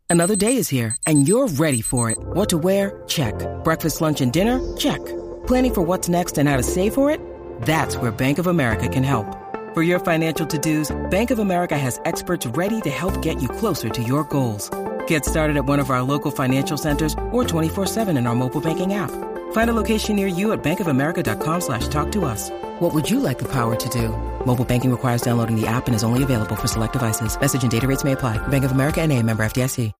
Another day is here, and you're ready for it. What to wear? Check. Breakfast, lunch, and dinner? Check. Planning for what's next and how to save for it? That's where Bank of America can help. For your financial to-dos, Bank of America has experts ready to help get you closer to your goals. Get started at one of our local financial centers or 24/7 in our mobile banking app. Find a location near you at bankofamerica.com/talktous. What would you like the power to do? Mobile banking requires downloading the app and is only available for select devices. Message and data rates may apply. Bank of America N.A., member FDIC.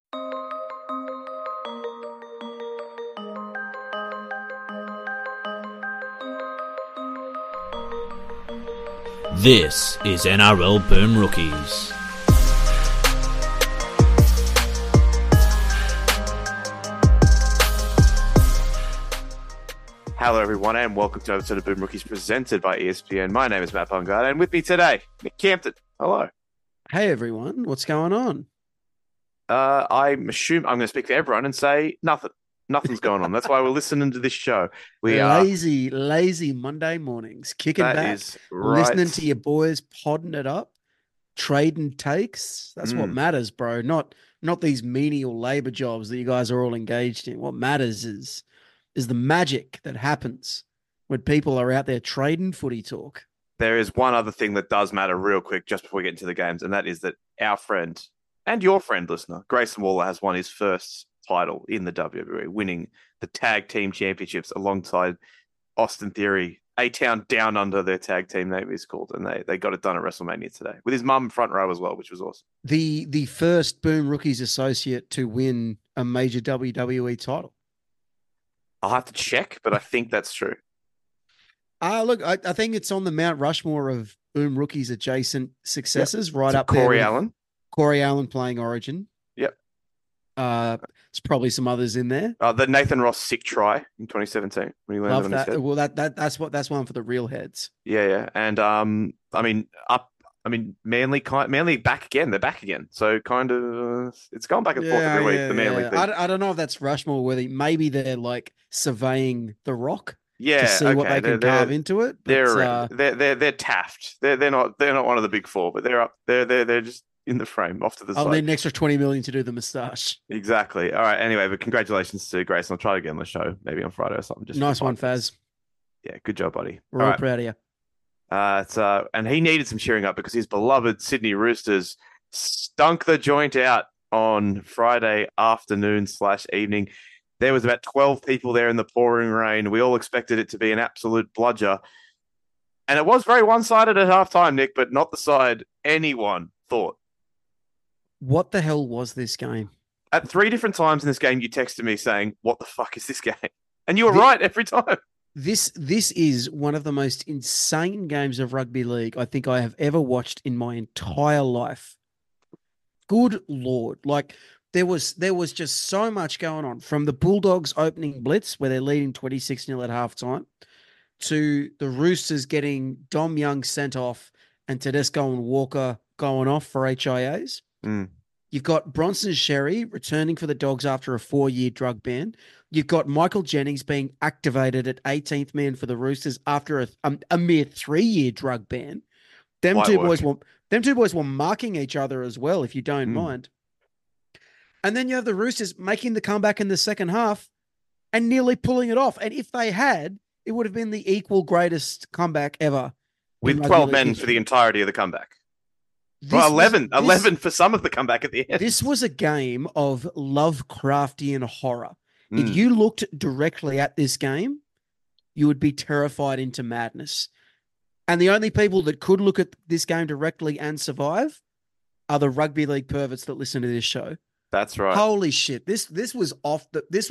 This is NRL Boom Rookies. Hello everyone and welcome to episode of Boom Rookies presented by ESPN. My name is Matt Bungard and with me today, Nick Campton. Hello. Hey everyone, what's going on? I'm going to speak for everyone and say nothing. Nothing's going on. That's why we're listening to this show. We are lazy Monday mornings, kicking back, right. Listening to your boys, podding it up, trading takes. That's what matters, bro. Not these menial labor jobs that you guys are all engaged in. What matters is the magic that happens when people are out there trading footy talk. There is one other thing that does matter real quick just before we get into the games, and that is that our friend and your friend, listener, Grayson Waller, has won his first title in the WWE, winning the tag team championships alongside Austin Theory. A-Town Down Under, their tag team name is called, and they got it done at WrestleMania today with his mum front row as well, which was awesome. The first Boom Rookies associate to win a major WWE title. I'll have to check, but I think that's true. Look, I think it's on the Mount Rushmore of Boom Rookies adjacent successes, right up Corey there. Allen. Corey Allen playing Origin. Yep. There's probably some others in there. The Nathan Ross sick try in 2017 when he landed Love on that. his head. Well, that's one for the real heads. Yeah. And Manly back again. They're back again. So kind of it's gone back and forth every week. The Manly thing. I don't know if that's Rushmore worthy. Maybe they're like surveying the rock. Yeah, to see what they can carve into it. But, they're Taft. They're not one of the big four, but they're up. They're just in the frame off to the side. I'll need an extra $20 million to do the moustache. Exactly. All right. Anyway, but congratulations to Grayson. I'll try to get on the show maybe on Friday or something. Just nice one, Faz. Yeah, good job, buddy. We're all proud of you. And he needed some cheering up because his beloved Sydney Roosters stunk the joint out on Friday afternoon/evening. There was about 12 people there in the pouring rain. We all expected it to be an absolute bludger. And it was very one-sided at halftime, Nick, but not the side anyone thought. What the hell was this game? At 3 different times in this game, you texted me saying, what the fuck is this game? And you were right every time. This is one of the most insane games of rugby league I think I have ever watched in my entire life. Good Lord. Like, there was just so much going on, from the Bulldogs opening blitz where they're leading 26-0 at halftime to the Roosters getting Dom Young sent off and Tedesco and Walker going off for HIAs. You've got Bronson Sherry returning for the Dogs after a 4-year drug ban. You've got Michael Jennings being activated at 18th man for the Roosters after a mere 3-year drug ban. Them two boys were marking each other as well, if you don't mind. And then you have the Roosters making the comeback in the second half and nearly pulling it off. And if they had, it would have been the equal greatest comeback ever. With 12 men for the entirety of the comeback. Well, 11 for some of the comeback at the end. This was a game of Lovecraftian horror. If you looked directly at this game, you would be terrified into madness. And the only people that could look at this game directly and survive are the rugby league perverts that listen to this show. That's right. Holy shit. This was off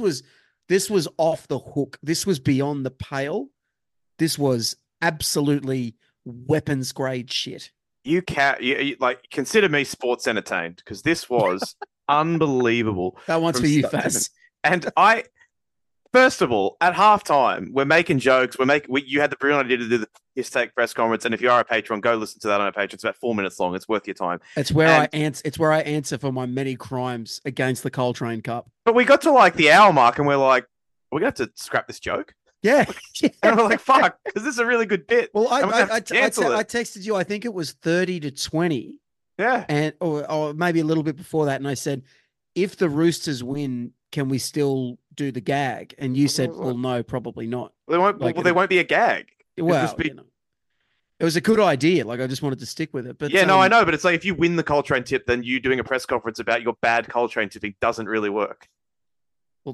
the hook. This was beyond the pale. This was absolutely weapons grade shit. You consider me sports entertained because this was unbelievable. That one's for you, Faz. And first of all, at halftime, we're making jokes. You had the brilliant idea to do the His Take press conference, and if you are a patron, go listen to that on our Patreon. It's about 4 minutes long. It's worth your time. It's where I answer for my many crimes against the Coltrane Cup. But we got to like the hour mark, and we're like, we're going to have to scrap this joke. Yeah. And we're like, fuck, because this is a really good bit. Well, I texted you, I think it was 30-20. Yeah. Or maybe a little bit before that. And I said, if the Roosters win, can we still do the gag? And you said, well, no, probably not. There won't be a gag. Well, it was a good idea. Like, I just wanted to stick with it. But yeah, no, I know. But it's like, if you win the Coltrane tip, then you doing a press conference about your bad Coltrane tipping doesn't really work. Well,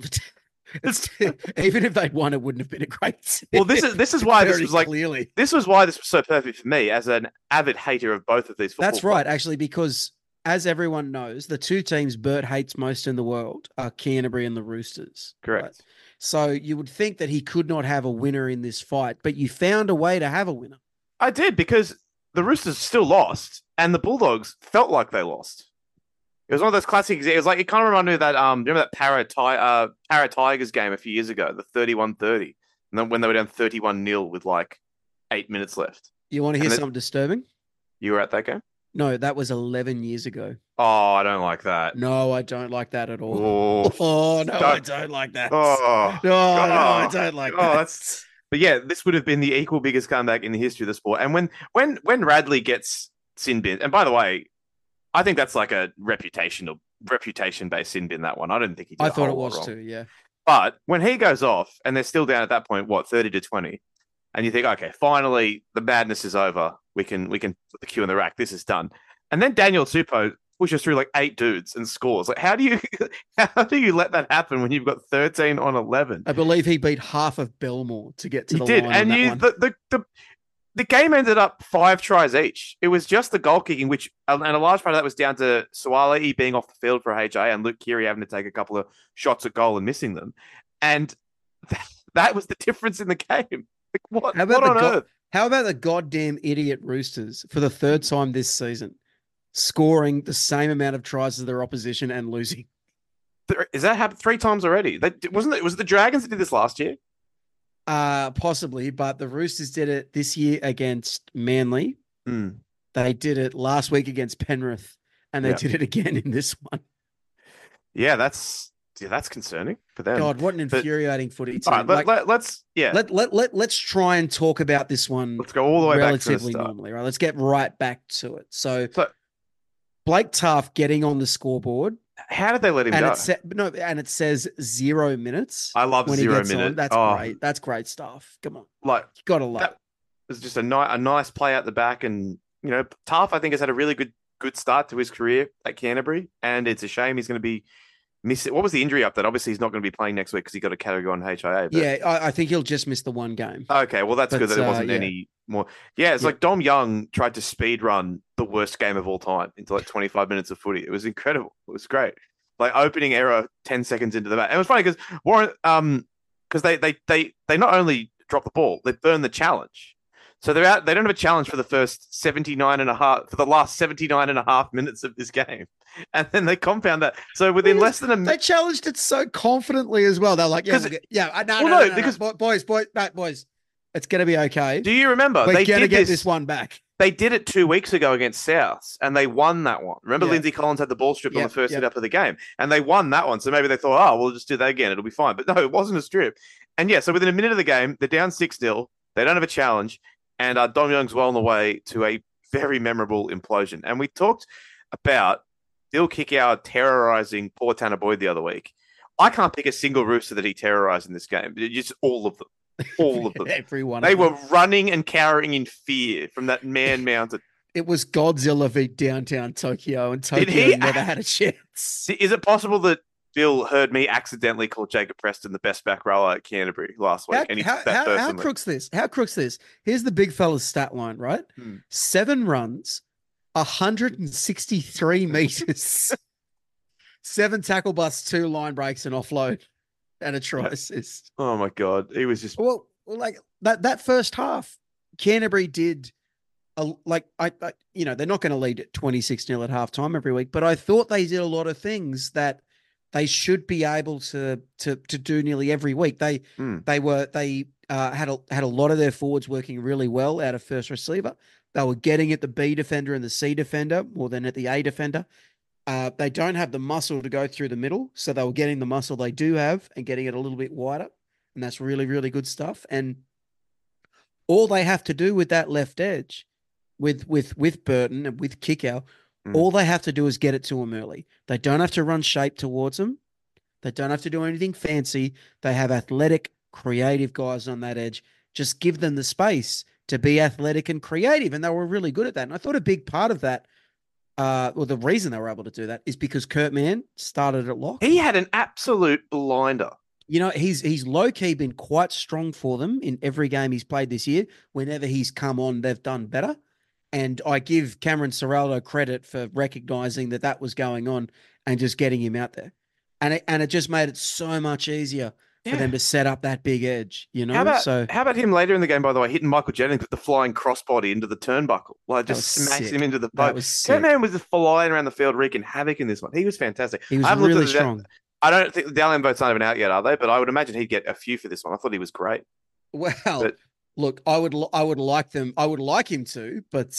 even if they'd won, it wouldn't have been a great tip. Well, this is why this was like, clearly. This was why this was so perfect for me as an avid hater of both of these football That's right, actually, because as everyone knows, the two teams Bert hates most in the world are Canterbury and the Roosters. Correct. Right? So you would think that he could not have a winner in this fight, but you found a way to have a winner. I did, because the Roosters still lost and the Bulldogs felt like they lost. It was one of those classic examples. It was like, it kind of reminded me of that, remember that Para Tigers game a few years ago, the 31-30, and then when they were down 31-0 with like 8 minutes left. You want to hear something disturbing? You were at that game? No, that was 11 years ago. Oh, I don't like that. No, I don't like that at all. I don't like that. Oh, no, I don't like that. But yeah, this would have been the equal biggest comeback in the history of the sport. And when Radley gets sin bin, and by the way, I think that's like a reputation-based sin bin, that one. I didn't think he did. I thought it was too, yeah. But when he goes off and they're still down at that point, 30-20, and you think, okay, finally the madness is over. We can put the cue in the rack. This is done. And then Daniel Tupou pushes through like 8 dudes and scores. Like, how do you let that happen when you've got 13 on 11? I believe he beat half of Belmore to get to the line. And the game ended up 5 tries each. It was just the goal kicking, which, and a large part of that was down to Suaalii being off the field for HA and Luke Keary having to take a couple of shots at goal and missing them. And that was the difference in the game. Like, what on earth? How about the goddamn idiot Roosters for the third time this season, scoring the same amount of tries as their opposition and losing? Is that happened 3 times already? Was it the Dragons that did this last year? Possibly, but the Roosters did it this year against Manly. Mm. They did it last week against Penrith, and they did it again in this one. Yeah, that's concerning for them. God, what an infuriating footy team. All right, let's try and talk about this one. Let's go all the way relatively back to normally, right? Let's get right back to it. So Blake Taaffe getting on the scoreboard. How did they let him go? And it says 0 minutes. I love 0 minutes. That's great. That's great stuff. Come on, like, you gotta love it. It was just a nice play out the back, and Taaffe, I think, has had a really good start to his career at Canterbury, and it's a shame he's going to be missing. What was the injury update? Obviously, he's not going to be playing next week because he got a category on HIA. But... Yeah, I think he'll just miss the one game. Okay, well, that's good that there wasn't any more. Yeah, it's like Dom Young tried to speed run the worst game of all time into like 25 minutes of footy. It was incredible. It was great. Like, opening error 10 seconds into the match. And it was funny because Warren, because they not only drop the ball, they burn the challenge. So they're out. They don't have a challenge for the first 79 and a half, for the last 79 and a half minutes of this game. And then they compound that. So within less than a minute. They challenged it so confidently as well. They're like, boys, it's going to be okay. Do you remember? We're going to get this one back. They did it 2 weeks ago against Souths, and they won that one. Remember, Lindsay Collins had the ball stripped on the first hit up of the game, and they won that one. So maybe they thought, oh, we'll just do that again. It'll be fine. But no, it wasn't a strip. And so within a minute of the game, they're down 6-0. They don't have a challenge, and Dom Young's well on the way to a very memorable implosion. And we talked about Bill Kickow terrorizing poor Tanner Boyd the other week. I can't pick a single Rooster that he terrorized in this game. Just all of them. All of them. Everyone. They were running and cowering in fear from that man-mounted. It was Godzilla v downtown Tokyo, and Tokyo never had a chance. Is it possible that Bill heard me accidentally call Jacob Preston the best back rower at Canterbury last week? How crooks this? How crooks this? Here's the big fella's stat line, right? 7 runs, 163 meters, 7 tackle busts, 2 line breaks, and offload. And a try assist. Oh my God. He was just like that first half, Canterbury did they're not going to lead at 26-0 at halftime every week, but I thought they did a lot of things that they should be able to do nearly every week. They had a lot of their forwards working really well out of first receiver. They were getting at the B defender and the C defender more than at the A defender. They don't have the muscle to go through the middle, so they were getting the muscle they do have and getting it a little bit wider, and that's really, really good stuff. And all they have to do with that left edge, with Burton and with Kickow, All they have to do is get it to him early. They don't have to run shape towards him. They don't have to do anything fancy. They have athletic, creative guys on that edge. Just give them the space to be athletic and creative. And they were really good at that. And I thought a big part of that, the reason they were able to do that is because Kurt Mann started at lock. He had an absolute blinder. You know, he's low-key been quite strong for them in every game he's played this year. Whenever he's come on, they've done better. And I give Cameron Ciraldo credit for recognizing that was going on and just getting him out there. And it just made it so much easier for them to set up that big edge, you know? How about him later in the game, by the way, hitting Michael Jennings with the flying crossbody into the turnbuckle? Like, just smacks him into the post. Kurt Mann was just flying around the field, wreaking havoc in this one. He was fantastic. He was really strong. I don't think the Dalian votes aren't even out yet, are they? But I would imagine he'd get a few for this one. I thought he was great. Well, look, I would like them. I would like him to, but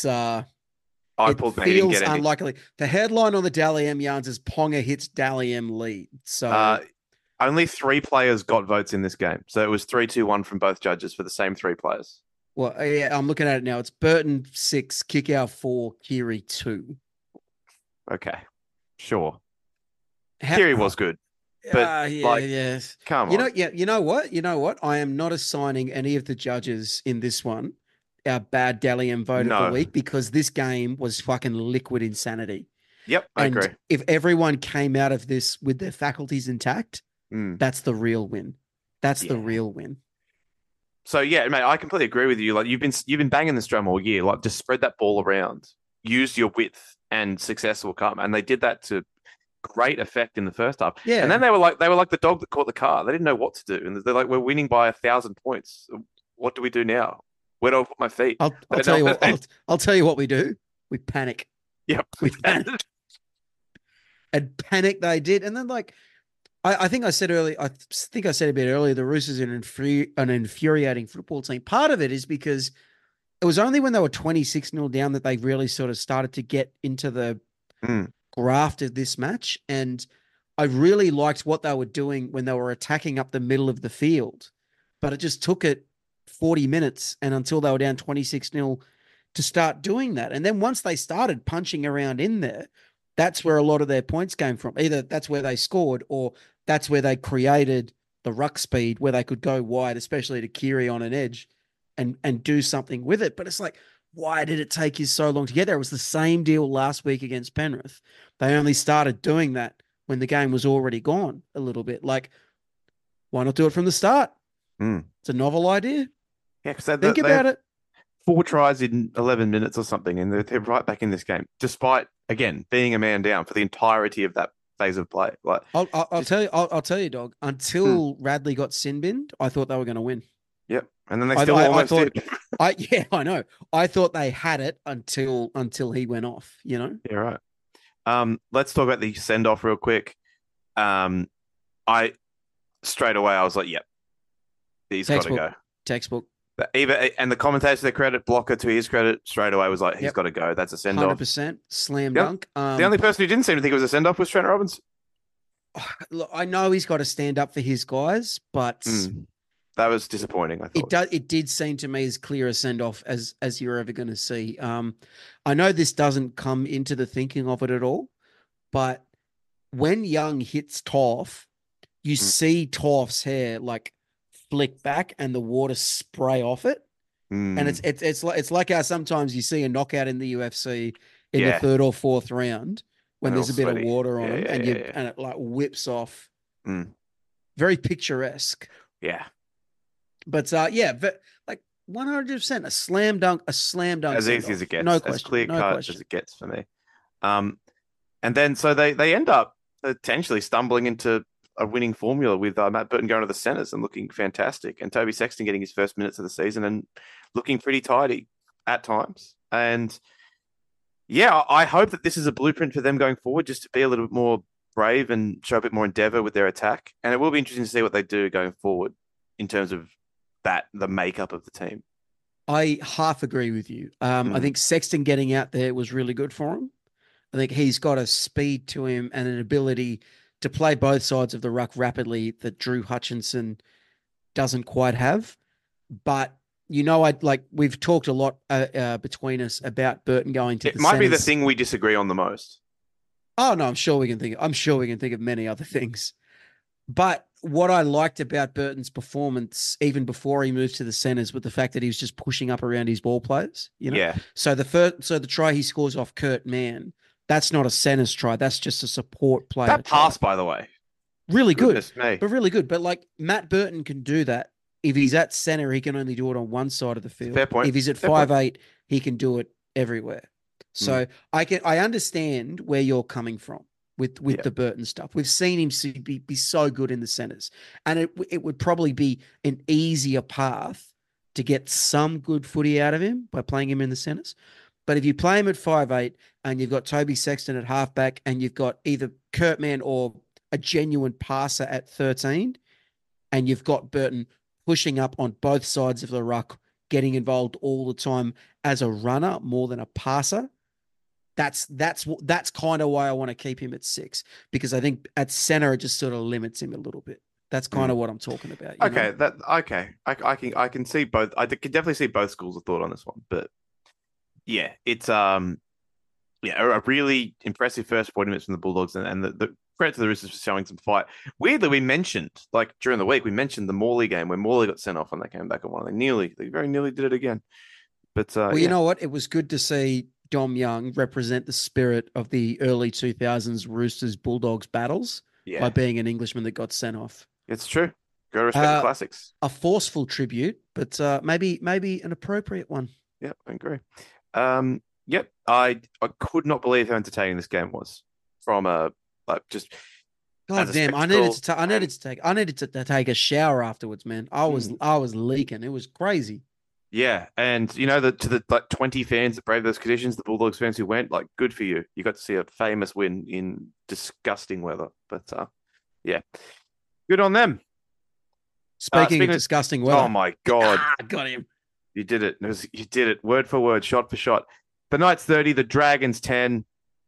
it feels unlikely. The headline on the Dally M yarns is Ponga hits Dally M lead. So only 3 players got votes in this game. So it was 3-2-1 from both judges for the same 3 players. Well, yeah, I'm looking at it now. It's Burton 6, Kickout 4, Kiri 2. Okay, sure. Kiri was good. But yes. Come on. You know what? I am not assigning any of the judges in this one our bad Dally M vote of the week because this game was fucking liquid insanity. Yep, I agree. If everyone came out of this with their faculties intact, that's the real win. That's the real win. So yeah, mate, I completely agree with you. Like you've been banging this drum all year. Like just spread that ball around, use your width, and success will come. And they did that to great effect in the first half. Yeah. And then they were like the dog that caught the car. They didn't know what to do. And they're like, we're winning by 1,000 points. What do we do now? Where do I put my feet? I'll tell you what we do. We panic. Yep. We panic. And panic they did. And then I think I said earlier, I think I said a bit earlier, the Roosters are an infuriating football team. Part of it is because it was only when they were 26-0 down that they really sort of started to get into the graft of this match. And I really liked what they were doing when they were attacking up the middle of the field. But it just took it 40 minutes and until they were down 26-0 to start doing that. And then once they started punching around in there, that's where a lot of their points came from. Either that's where they scored or that's where they created the ruck speed where they could go wide, especially to Kiri on an edge and do something with it. But it's like, why did it take you so long to get there? It was the same deal last week against Penrith. They only started doing that when the game was already gone a little bit. Like, why not do it from the start? It's a novel idea. Yeah, because think about it. 4 tries in 11 minutes or something, and they're right back in this game, despite again being a man down for the entirety of that phase of play. Like, I'll tell you, dog. Until Radley got sin binned, I thought they were going to win. Yep, and then they still almost did. I know. I thought they had it until he went off. You know. Yeah, right. Let's talk about the send off real quick. I straight away I was like, yep, he's got to go. Textbook. And the commentators, their credit, Blocker to his credit, straight away was like, he's got to go. That's a send off. 100% slam dunk. The only person who didn't seem to think it was a send off was Trent Robbins. Look, I know he's got to stand up for his guys, but that was disappointing. I thought it did seem to me as clear a send off as you're ever going to see. I know this doesn't come into the thinking of it at all, but when Young hits Toff, you see Toff's hair like flick back and the water spray off it. And it's like how sometimes you see a knockout in the UFC in the 3rd or 4th round when there's a bit of water on them and it like whips off. Very picturesque. Yeah. But like 100% a slam dunk. As easy as it gets. No question. As clear cut as it gets for me. And then so they end up potentially stumbling into a winning formula with Matt Burton going to the centres and looking fantastic, and Toby Sexton getting his first minutes of the season and looking pretty tidy at times. And yeah, I hope that this is a blueprint for them going forward, just to be a little bit more brave and show a bit more endeavour with their attack. And it will be interesting to see what they do going forward in terms of the makeup of the team. I half agree with you. I think Sexton getting out there was really good for him. I think he's got a speed to him and an ability to play both sides of the ruck rapidly that Drew Hutchinson doesn't quite have. But we've talked a lot between us about Burton going to It the might be the centres. thing we disagree on the most. Oh no, I'm sure we can think of many other things. But what I liked about Burton's performance, even before he moved to the centres, was the fact that he was just pushing up around his ball players. Yeah. So the try he scores off Kurt Mann, that's not a centres try. That's just a support player That try. pass, by the way. Really good, Goodness me. but really good. But like Matt Burton can do that. If he's at centre, he can only do it on one side of the field. Fair point. If he's at Fair point. 5'8", he can do it everywhere. So I understand where you're coming from with Yeah. the Burton stuff. We've seen him be so good in the centres, and it would probably be an easier path to get some good footy out of him by playing him in the centres. But if you play him at 5'8", and you've got Toby Sexton at halfback, and you've got either Kurt Mann or a genuine passer at 13, and you've got Burton pushing up on both sides of the ruck, getting involved all the time as a runner more than a passer. That's kind of why I want to keep him at 6, because I think at center it just sort of limits him a little bit. That's kind of what I'm talking about. Okay, I can see both. I can definitely see both schools of thought on this one, but yeah, it's a really impressive first 40 minutes from the Bulldogs, and the credit to the Roosters for showing some fight. Weirdly, we mentioned during the week the Morley game where Morley got sent off and they came back and won. They very nearly did it again. But you know what? It was good to see Dom Young represent the spirit of the early 2000s Roosters Bulldogs battles by being an Englishman that got sent off. It's true. Go respect the classics. A forceful tribute, but maybe an appropriate one. Yep, I agree. Yep, I could not believe how entertaining this game was. From just God damn, I needed to take a shower afterwards, man. I was leaking. It was crazy. Yeah, and to the 20 fans that braved those conditions, the Bulldogs fans who went, good for you. You got to see a famous win in disgusting weather. But yeah, good on them. Speaking of disgusting weather, oh my God, got him. You did it. You did it, word for word, shot for shot. The Knights 30, the Dragons 10,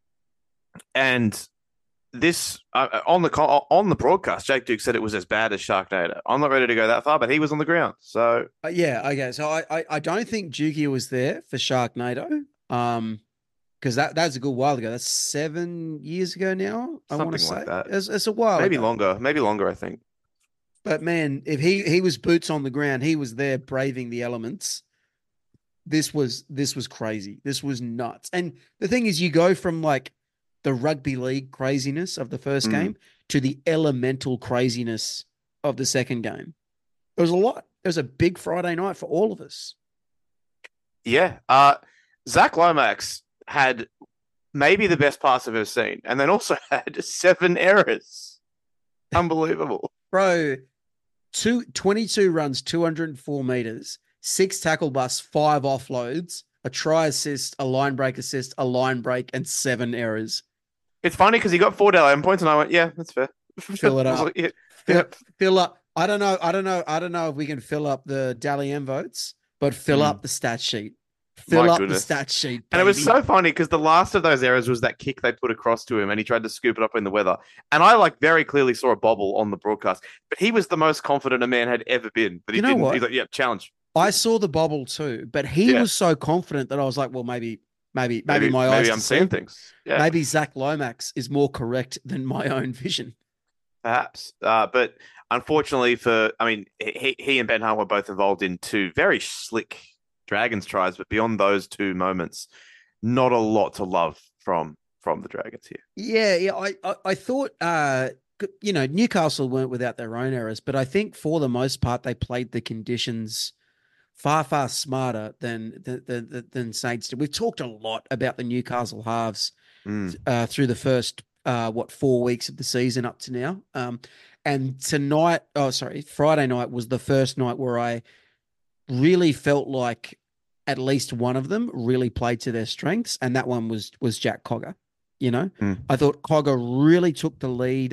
and this on the broadcast, Jake Duke said it was as bad as Sharknado. I'm not ready to go that far, but he was on the ground. So yeah, okay. So I don't think Dukey was there for Sharknado, because that was a good while ago. That's 7 years ago now. I want to say like that. It's a while. Maybe ago. longer. Maybe longer. I think. But man, if he was boots on the ground, he was there braving the elements. This was crazy. This was nuts. And the thing is, you go from the rugby league craziness of the first game to the elemental craziness of the second game. It was a lot. It was a big Friday night for all of us. Yeah. Zach Lomax had maybe the best pass I've ever seen, and then also had 7 errors. Unbelievable. Bro, 22 runs, 204 meters, 6 tackle busts, 5 offloads, a try assist, a line break assist, a line break, and 7 errors. It's funny because he got 4 Dally points, and I went, "Yeah, that's fair." Fill it up. Fill up. I don't know if we can fill up the Dally M votes, but fill up the stat sheet. Fill up the stat sheet, baby. And it was so funny because the last of those errors was that kick they put across to him, and he tried to scoop it up in the weather. And I very clearly saw a bobble on the broadcast, but he was the most confident a man had ever been. But he didn't. What? He's like, "Yeah, challenge." I saw the bobble too, but he was so confident that I was like, well, maybe my eyes. Maybe I'm seeing things. Yeah. Maybe Zach Lomax is more correct than my own vision. Perhaps. But unfortunately he and Ben Hunt were both involved in 2 very slick Dragons tries, but beyond those 2 moments, not a lot to love from the Dragons here. Yeah. I thought, Newcastle weren't without their own errors, but I think for the most part, they played the conditions far, far smarter than Saints did. We've talked a lot about the Newcastle halves through the first 4 weeks of the season up to now. And Friday night was the first night where I really felt like at least one of them really played to their strengths, and that one was Jack Cogger. I thought Cogger really took the lead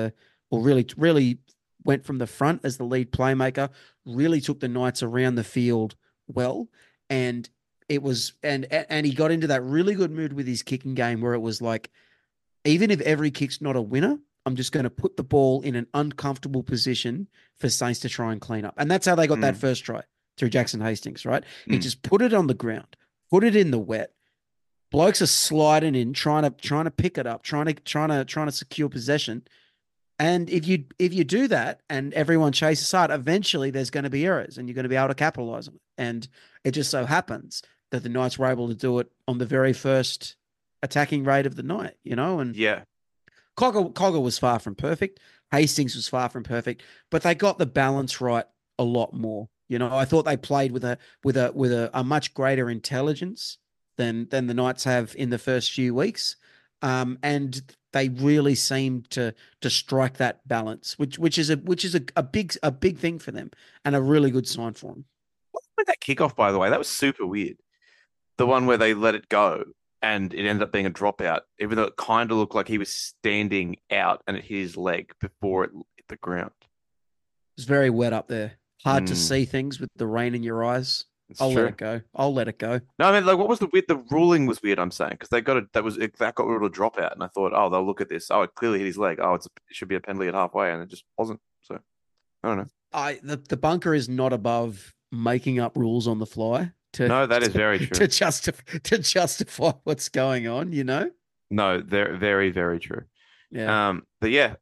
really went from the front as the lead playmaker, really took the Knights around the field well, and it was and he got into that really good mood with his kicking game where it was like, even if every kick's not a winner, I'm just going to put the ball in an uncomfortable position for Saints to try and clean up. And that's how they got that first try. through Jackson Hastings, right? He Mm. just put it on the ground, put it in the wet. Blokes are sliding in, trying to pick it up, trying to secure possession. And if you do that and everyone chases hard, eventually there's going to be errors and you're going to be able to capitalize on it. And it just so happens that the Knights were able to do it on the very first attacking rate of the night, and Yeah. Cogger was far from perfect. Hastings was far from perfect, but they got the balance right a lot more. I thought they played with a much greater intelligence than the Knights have in the first few weeks. And they really seemed to strike that balance, which is a big thing for them and a really good sign for them. What was that kickoff, by the way? That was super weird. The one where they let it go and it ended up being a dropout, even though it kind of looked like he was standing out and it hit his leg before it hit the ground. It's very wet up there. Hard to Mm. see things with the rain in your eyes. It's I'll true. let it go. I'll let it go. No, I mean, like, what was the weird? The ruling was weird. I'm saying because that got rid of a dropout, and I thought, oh, they'll look at this. Oh, it clearly hit his leg. Oh, it should be a penalty at halfway, and it just wasn't. So I don't know. The bunker is not above making up rules on the fly No, that is very true. to justify what's going on. No, they're very, very true. Yeah. But yeah,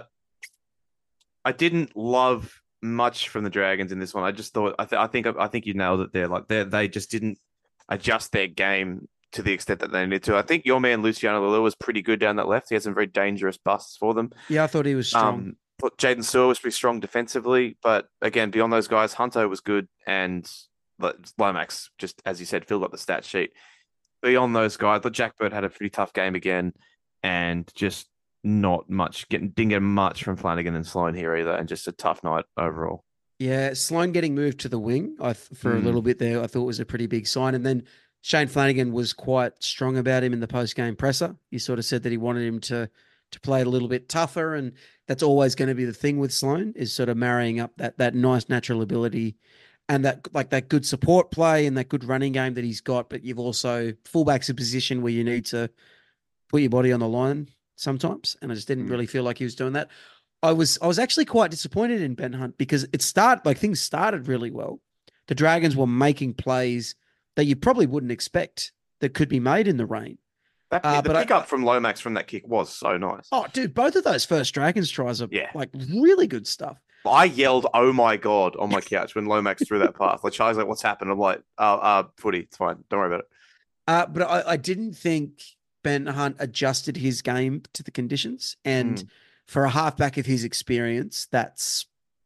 I didn't love much from the Dragons in this one. I just thought I think you nailed it there. Like they just didn't adjust their game to the extent that they needed to. I think your man Luciano Leilua was pretty good down that left. He had some very dangerous busts for them. Yeah, I thought he was strong. Thought Jaden Sewer was pretty strong defensively, but again, beyond those guys, Hunter was good, and Lomax, just as you said, filled up the stat sheet. Beyond those guys, the Jack Bird had a pretty tough game again, and just not much. Didn't get much from Flanagan and Sloan here either, and just a tough night overall. Yeah, Sloan getting moved to the wing for a little bit there, I thought was a pretty big sign. And then Shane Flanagan was quite strong about him in the post-game presser. He sort of said that he wanted him to play it a little bit tougher, and that's always going to be the thing with Sloan, is sort of marrying up that nice natural ability and that good support play and that good running game that he's got. But you've also fullback's a position where you need to put your body on the line sometimes, and I just didn't really feel like he was doing that. I was actually quite disappointed in Ben Hunt because things started really well. The Dragons were making plays that you probably wouldn't expect that could be made in the rain. The pickup from Lomax from that kick was so nice. Oh, dude, both of those first Dragons tries are like really good stuff. I yelled, "Oh my God," on my couch when Lomax threw that pass. Like Charlie's like, "What's happened?" I'm like, footy, it's fine. Don't worry about it." But I didn't think Ben Hunt adjusted his game to the conditions. And for a halfback of his experience, that's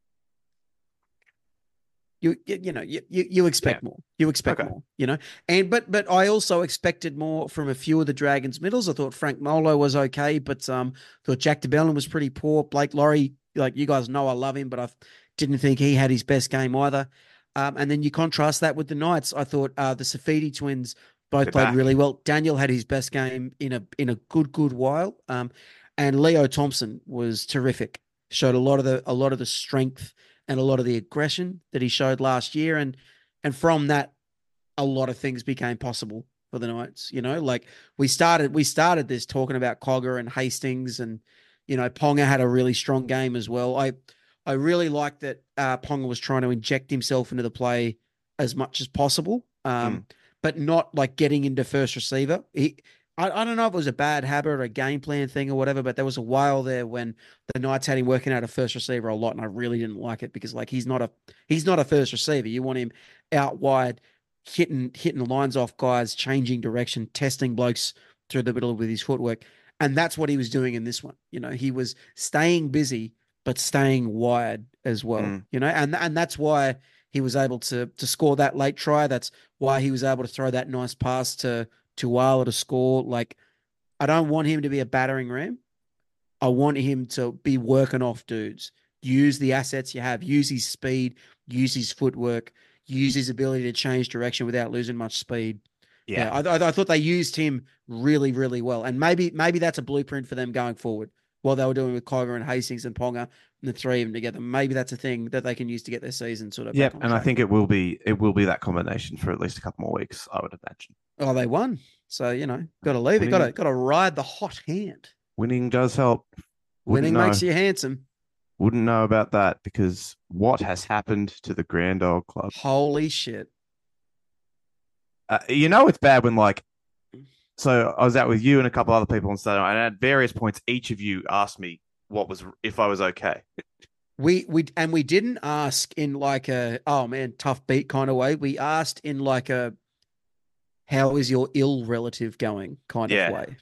you expect more. You expect more, but I also expected more from a few of the Dragons middles. I thought Frank Molo was okay, but thought Jack DeBellin was pretty poor. Blake Laurie, like you guys know, I love him, but I didn't think he had his best game either. And then you contrast that with the Knights. I thought the Safidi twins both played really well. Daniel had his best game in a good while. And Leo Thompson was terrific. Showed a lot of the strength and a lot of the aggression that he showed last year. And from that, a lot of things became possible for the Knights. Like we started this talking about Cogger and Hastings, and, Ponga had a really strong game as well. I really liked that Ponga was trying to inject himself into the play as much as possible, but not like getting into first receiver. I don't know if it was a bad habit or a game plan thing or whatever, but there was a while there when the Knights had him working out a first receiver a lot, and I really didn't like it because he's not a first receiver. You want him out wide, hitting the lines off guys, changing direction, testing blokes through the middle with his footwork, and that's what he was doing in this one. He was staying busy but staying wide as well. And that's why he was able to score that late try. That's why he was able to throw that nice pass to Wala to score. Like, I don't want him to be a battering ram. I want him to be working off dudes. Use the assets you have. Use his speed. Use his footwork. Use his ability to change direction without losing much speed. Yeah, I thought they used him really, really well. And maybe that's a blueprint for them going forward. What they were doing with Cogger and Hastings and Ponga, and the three of them together. Maybe that's a thing that they can use to get their season sort of. Yep, and I think it will be that combination for at least a couple more weeks, I would imagine. Oh, they won. So, got to leave it. Got to ride the hot hand. Winning does help. Winning makes you handsome. Wouldn't know about that because what has happened to the Grand Old Club? Holy shit. It's bad when so I was out with you and a couple other people on Saturday, and at various points, each of you asked me if I was okay. We didn't ask in like a, oh man, tough beat kind of way. We asked in like a, how is your ill relative going kind of Yeah. way.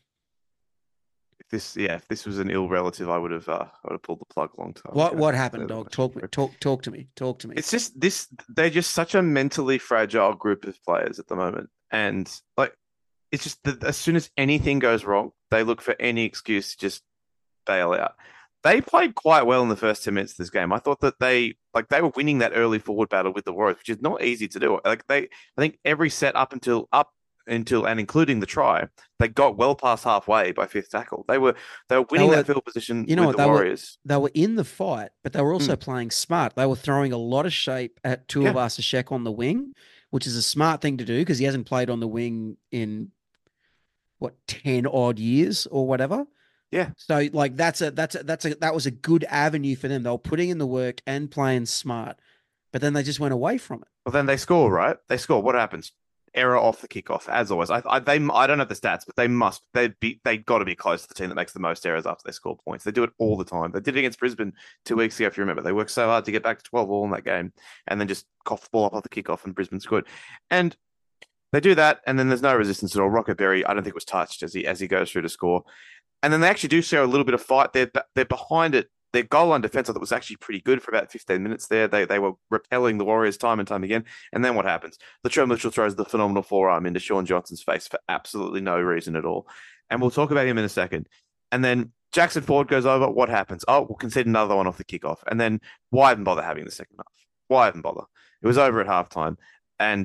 If this was an ill relative, I would have pulled the plug a long time What ago. happened, dog? Talk to me. Talk to me. It's just this. They're just such a mentally fragile group of players at the moment, and it's just that as soon as anything goes wrong, they look for any excuse to just bail out. They played quite well in the first 10 minutes of this game. I thought that they were winning that early forward battle with the Warriors, which is not easy to do. I think every set up until and including the try, they got well past halfway by fifth tackle. They were winning that field position with the Warriors. They were in the fight, but they were also playing smart. They were throwing a lot of shape at Tuivasa-Sheck on the wing, which is a smart thing to do because he hasn't played on the wing in 10 odd years or whatever. Yeah. So that was a good avenue for them. They were putting in the work and playing smart, but then they just went away from it. Well, then they score, right? They score. What happens? Error off the kickoff, as always. I don't have the stats, but they got to be close to the team that makes the most errors after they score points. They do it all the time. They did it against Brisbane 2 weeks ago, if you remember. They worked so hard to get back to 12 all in that game, and then just coughed the ball up off the kickoff, and Brisbane scored. And they do that, and then there's no resistance at all. Rocco Berry, I don't think was touched as he goes through to score, and then they actually do show a little bit of fight. They're behind it. Their goal line defense, I thought, was actually pretty good for about 15 minutes there. They were repelling the Warriors time and time again. And then what happens? Latrell Mitchell throws the phenomenal forearm into Shaun Johnson's face for absolutely no reason at all. And we'll talk about him in a second. And then Jackson Ford goes over. What happens? Oh, we'll concede another one off the kickoff. And then why even bother having the second half? Why even bother? It was over at halftime. And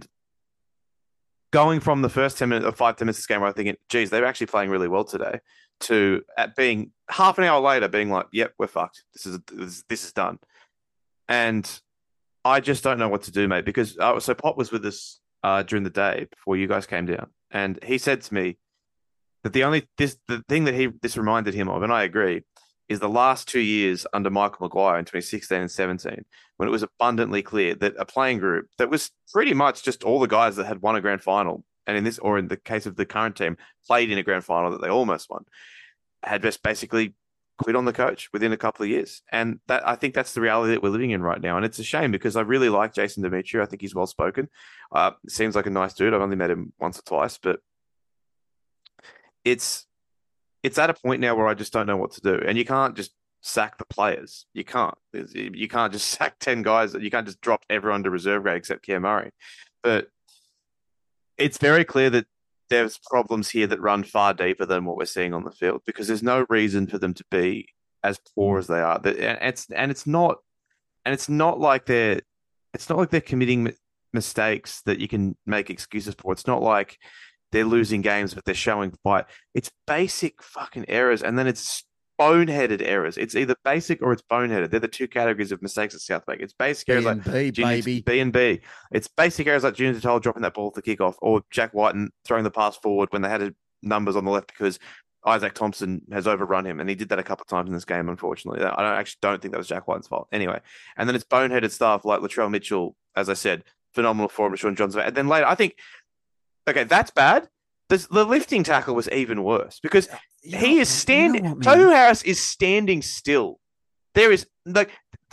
going from the first 10 minutes or 5-10 minutes of this game where I'm thinking, geez, they're actually playing really well today, to at being half an hour later being like, yep, we're fucked. This is done. And I just don't know what to do, mate, because so Pop was with us during the day before you guys came down, and he said to me that the thing that this reminded him of, and I agree, is the last 2 years under Michael Maguire in 2016 and 17, when it was abundantly clear that a playing group that was pretty much just all the guys that had won a grand final, and in the case of the current team, played in a grand final that they almost won, had just basically quit on the coach within a couple of years. And I think that's the reality that we're living in right now. And it's a shame because I really like Jason Demetriou. I think he's well spoken. Seems like a nice dude. I've only met him once or twice, but it's at a point now where I just don't know what to do. And you can't just sack the players. You can't. You can't just sack 10 guys. You can't just drop everyone to reserve grade except Cam Murray. But it's very clear that there's problems here that run far deeper than what we're seeing on the field, because there's no reason for them to be as poor as they are. It's not like they're committing mistakes that you can make excuses for. It's not like they're losing games, but they're showing fight. It's basic fucking errors, and then it's boneheaded errors. It's either basic or it's boneheaded. They're the two categories of mistakes at South Bank. It's basic errors like B and B. It's basic errors like Junior Total dropping that ball at the kickoff, or Jack Whiten throwing the pass forward when they had numbers on the left because Isaac Thompson has overrun him, and he did that a couple of times in this game, unfortunately. I don't think that was Jack Whiten's fault. Anyway, and then it's boneheaded stuff like Latrell Mitchell, as I said, phenomenal form of Shaun Johnson. And then later, I think, okay, that's bad. The lifting tackle was even worse because he is standing. Tohu Harris is standing still. There is there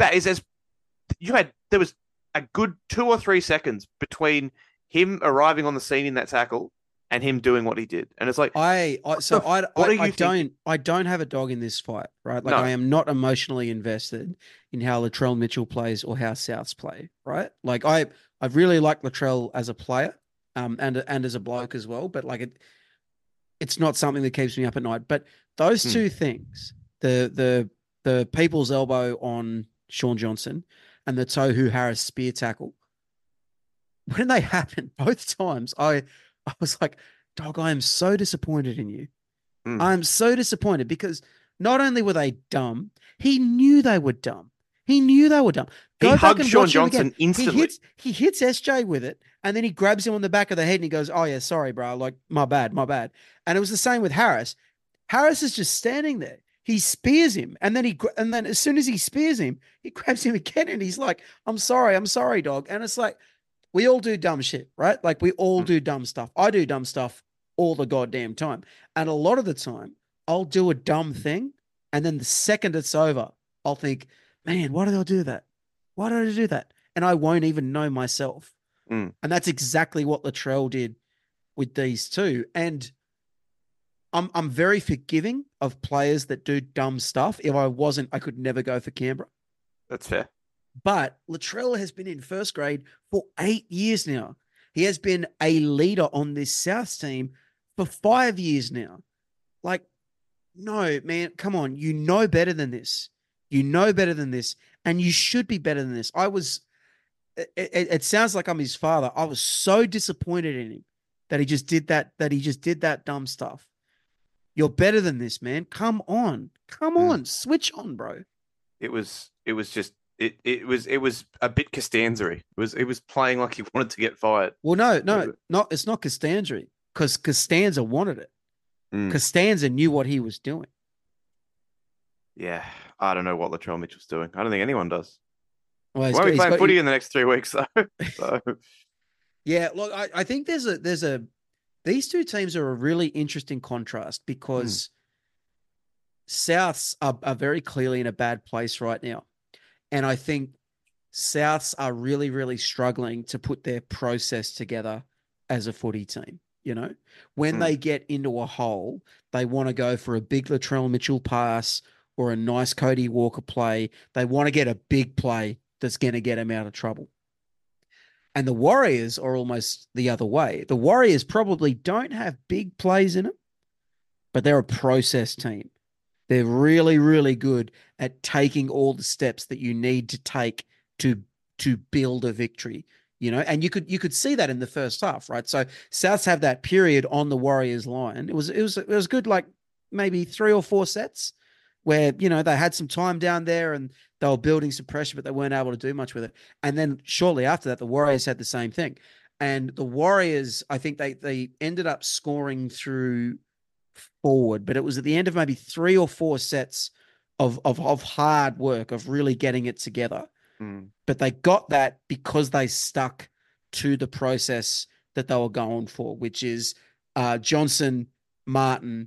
was a good 2 or 3 seconds between him arriving on the scene in that tackle and him doing what he did, and it's like I don't have a dog in this fight, right? Like, no. I am not emotionally invested in how Latrell Mitchell plays or how Souths play, right? Like I really like Latrell as a player. And as a bloke as well, but like it's not something that keeps me up at night. But those two things, the people's elbow on Shaun Johnson and the Tohu Harris spear tackle, when they happened both times, I was like, dog, I am so disappointed in you. I am so disappointed because not only were they dumb, he knew they were dumb. He hugged Shaun Johnson instantly. He hits SJ with it, and then he grabs him on the back of the head and he goes, oh, yeah, sorry, bro. Like, my bad. And it was the same with Harris. Harris is just standing there. he spears him, and then as soon as he spears him, he grabs him again, and he's like, I'm sorry, dog. And it's like, we all do dumb shit, right? Like, we all do dumb stuff. I do dumb stuff all the goddamn time. And a lot of the time, I'll do a dumb thing, and then the second it's over, I'll think, man, why did I do that? Why did I do that? And I won't even know myself. Mm. And that's exactly what Latrell did with these two. And I'm very forgiving of players that do dumb stuff. If I wasn't, I could never go for Canberra. That's fair. But Latrell has been in first grade for 8 years now. He has been a leader on this South team for 5 years now. Like, no, man, come on. You know better than this. You know better than this. And you should be better than this. It sounds like I'm his father. I was so disappointed in him that he just did that dumb stuff. You're better than this, man. Come on. Switch on, bro. It was a bit Costanza-y. It was playing like he wanted to get fired. Well, no, it's not Costanza, because Costanza wanted it. Costanza knew what he was doing. Yeah, I don't know what Latrell Mitchell's doing. I don't think anyone does. Well, Why are we playing footy in the next 3 weeks, though? So. Yeah, look, I think these two teams are a really interesting contrast, because Souths are very clearly in a bad place right now. And I think Souths are really, really struggling to put their process together as a footy team. You know, when they get into a hole, they want to go for a big Latrell Mitchell pass or a nice Cody Walker play. They want to get a big play that's going to get them out of trouble. And the Warriors are almost the other way. The Warriors probably don't have big plays in them, but they're a process team. They're really, really good at taking all the steps that you need to take to build a victory, you know, and you could see that in the first half, right? So Souths have that period on the Warriors line. It was good, like maybe 3 or 4 sets where, you know, they had some time down there and they were building some pressure, but they weren't able to do much with it. And then shortly after that, the Warriors had the same thing. And the Warriors, I think they ended up scoring through forward, but it was at the end of maybe 3 or 4 sets of hard work, of really getting it together. But they got that because they stuck to the process that they were going for, which is Johnson, Martin,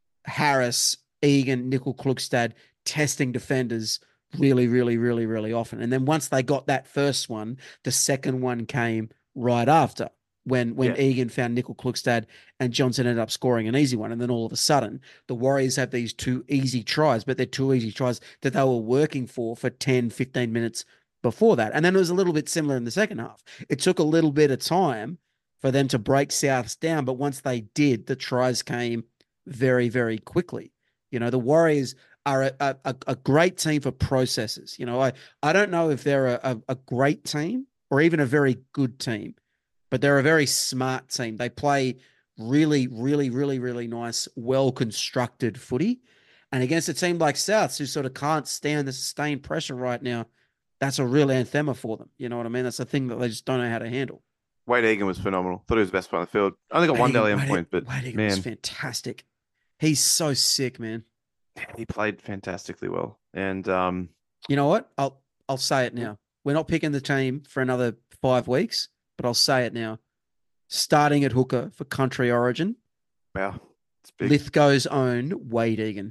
Harris, Egan, Nickel-Klugstad testing defenders really, really, really, really often. And then once they got that first one, the second one came right after, when Egan found Nickel-Klugstad and Johnson ended up scoring an easy one. And then all of a sudden, the Warriors have these 2 easy tries, but they're 2 easy tries that they were working for 10, 15 minutes before that. And then it was a little bit similar in the second half. It took a little bit of time for them to break Souths down, but once they did, the tries came very, very quickly. You know, the Warriors are a great team for processes. You know, I don't know if they're a great team or even a very good team, but they're a very smart team. They play really, really, really, really nice, well-constructed footy. And against a team like Souths, who sort of can't stand the sustained pressure right now, that's a real anthema for them. You know what I mean? That's a thing that they just don't know how to handle. Wade Egan was phenomenal. Thought he was the best player on the field. Only got one Dally M point, but Wade Egan man, was fantastic. He's so sick, man. He played fantastically well. And you know what? I'll say it now. We're not picking the team for another 5 weeks, but I'll say it now. Starting at hooker for Country Origin. Wow. It's big. Lithgow's own Wade Egan.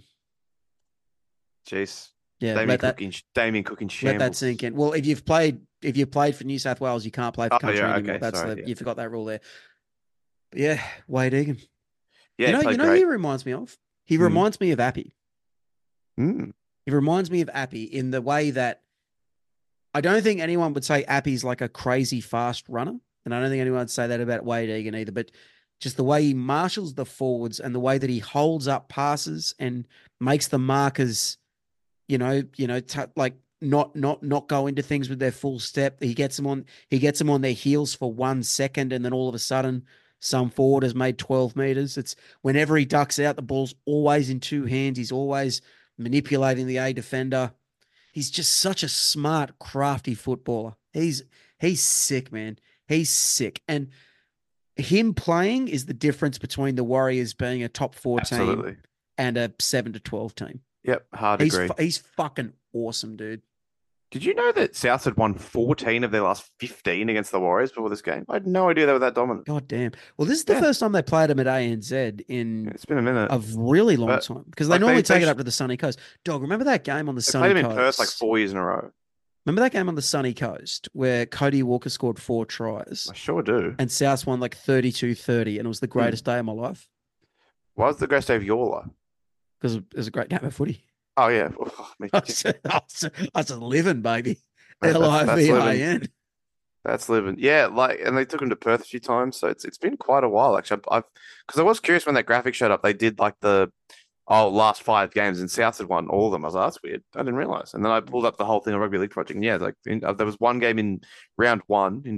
Jeez. Yeah, Damien Cook in shambles. Let that sink in. Well, if you've played for New South Wales, you can't play for Country anymore. Okay. You forgot that rule there. But yeah, Wade Egan. Yeah, you know who he reminds me of? He reminds me of Appy. He reminds me of Appy in the way that I don't think anyone would say Appy's like a crazy fast runner. And I don't think anyone would say that about Wade Egan either. But just the way he marshals the forwards and the way that he holds up passes and makes the markers, like not go into things with their full step. He gets them on their heels for 1 second, and then all of a sudden some forward has made 12 meters. It's whenever he ducks out, the ball's always in 2 hands. He's always manipulating the A defender. He's just such a smart, crafty footballer. He's sick, man. He's sick. And him playing is the difference between the Warriors being a top 4 team and a 7 to 12 team. Yep, hard He's agree. he's fucking awesome, dude. Did you know that South had won 14 of their last 15 against the Warriors before this game? I had no idea they were that dominant. God damn. Well, this is the Yeah, first time they played him at ANZ in it's been a minute. a really long But time because they like normally they take it up to the sunny coast. Dog, remember that game on the they sunny played him in Perth like coast? 4 years in a row. Remember that game on the sunny coast where Cody Walker scored 4 tries I sure do. and South won like 32-30 and it was the greatest day of my life Why was the greatest day of your life? because it was a great game of footy. Oh yeah, oh, me I too. was living, baby. Mate, that's living. Livin. That's living. Yeah, like, and they took him to Perth a few times, so it's been quite a while actually. I've because I was curious when that graphic showed up. They did like the last 5 games, and South had won all of them. I was like, that's weird. I didn't realize. And then I pulled up the whole thing on Rugby League Project, and yeah, like there was one game in round 1 in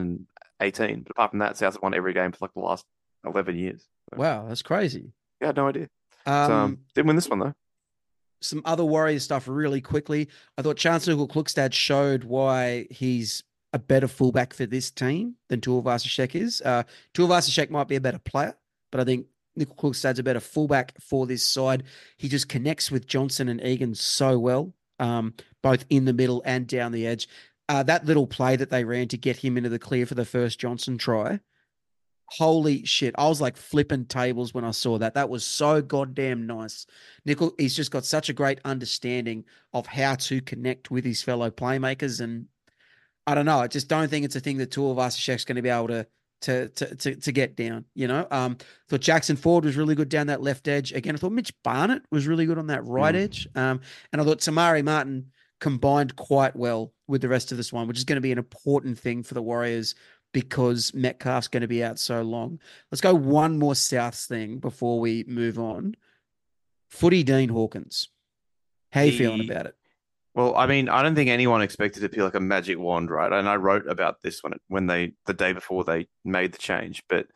2018, but apart from that, South had won every game for like the last 11 years. So, Wow, that's crazy. yeah, I had no idea. So, didn't win this one though. Some other Warriors stuff really quickly. I thought Chancellor Klukstad showed why he's a better fullback for this team than Tuivasa-Sheck is. Tuivasa-Sheck might be a better player, but I think Nickel Klukstad's a better fullback for this side. He just connects with Johnson and Egan so well, both in the middle and down the edge. That little play that they ran to get him into the clear for the first Johnson try, holy shit. I was like flipping tables when I saw that. That was so goddamn nice. Nickel, he's just got such a great understanding of how to connect with his fellow playmakers. And I don't know. I just don't think it's a thing that Tuivasa-Sheck's going to be able to get down, you know? Thought Jackson Ford was really good down that left edge. Again, I thought Mitch Barnett was really good on that right edge. And I thought Samari Martin combined quite well with the rest of this one, which is going to be an important thing for the Warriors because Metcalf's going to be out so long. Let's go one more Souths thing before we move on. Footy Dean Hawkins. How you feeling about it? Well, I mean, I don't think anyone expected it to be like a magic wand, right? And I wrote about this when the day before they made the change, but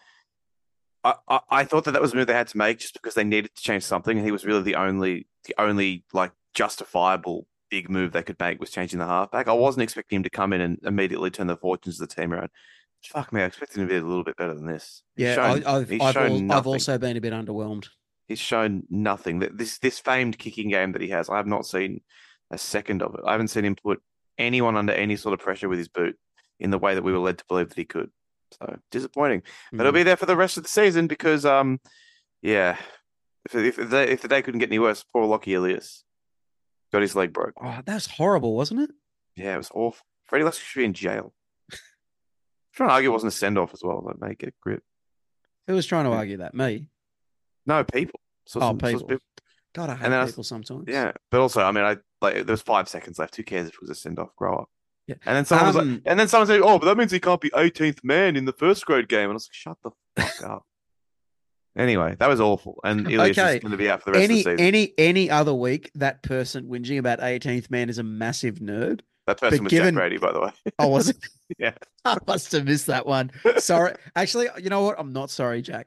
I thought that was a move they had to make just because they needed to change something, and he was really the only like justifiable big move they could make was changing the halfback. I wasn't expecting him to come in and immediately turn the fortunes of the team around. Fuck me, I expected him to be a little bit better than this. I've also been a bit underwhelmed. He's shown nothing. This famed kicking game that he has, I have not seen a second of it. I haven't seen him put anyone under any sort of pressure with his boot in the way that we were led to believe that he could. So disappointing. But he'll be there for the rest of the season because, yeah, if the day couldn't get any worse, poor Lockie Elias got his leg broke. Oh, that's horrible, wasn't it? Yeah, it was awful. Freddie Lusky should be in jail. I'm trying to argue it wasn't a send-off as well. Like, mate, get a grip. Who was trying to argue that? Me? No, people. People. God, I hate people sometimes. Yeah, but also, I mean, there was 5 seconds left. Who cares if it was a send-off? Grow up. Yeah. And then someone said, "Oh, but that means he can't be 18th man in the first grade game." And I was like, "Shut the fuck up." Anyway, that was awful. And Elias is going to be out for the rest of the season. Any other week, that person whinging about 18th man is a massive nerd. That person was Jack Brady, by the way. Oh, was it? Yeah. I must have missed that one. Sorry. Actually, you know what? I'm not sorry, Jack.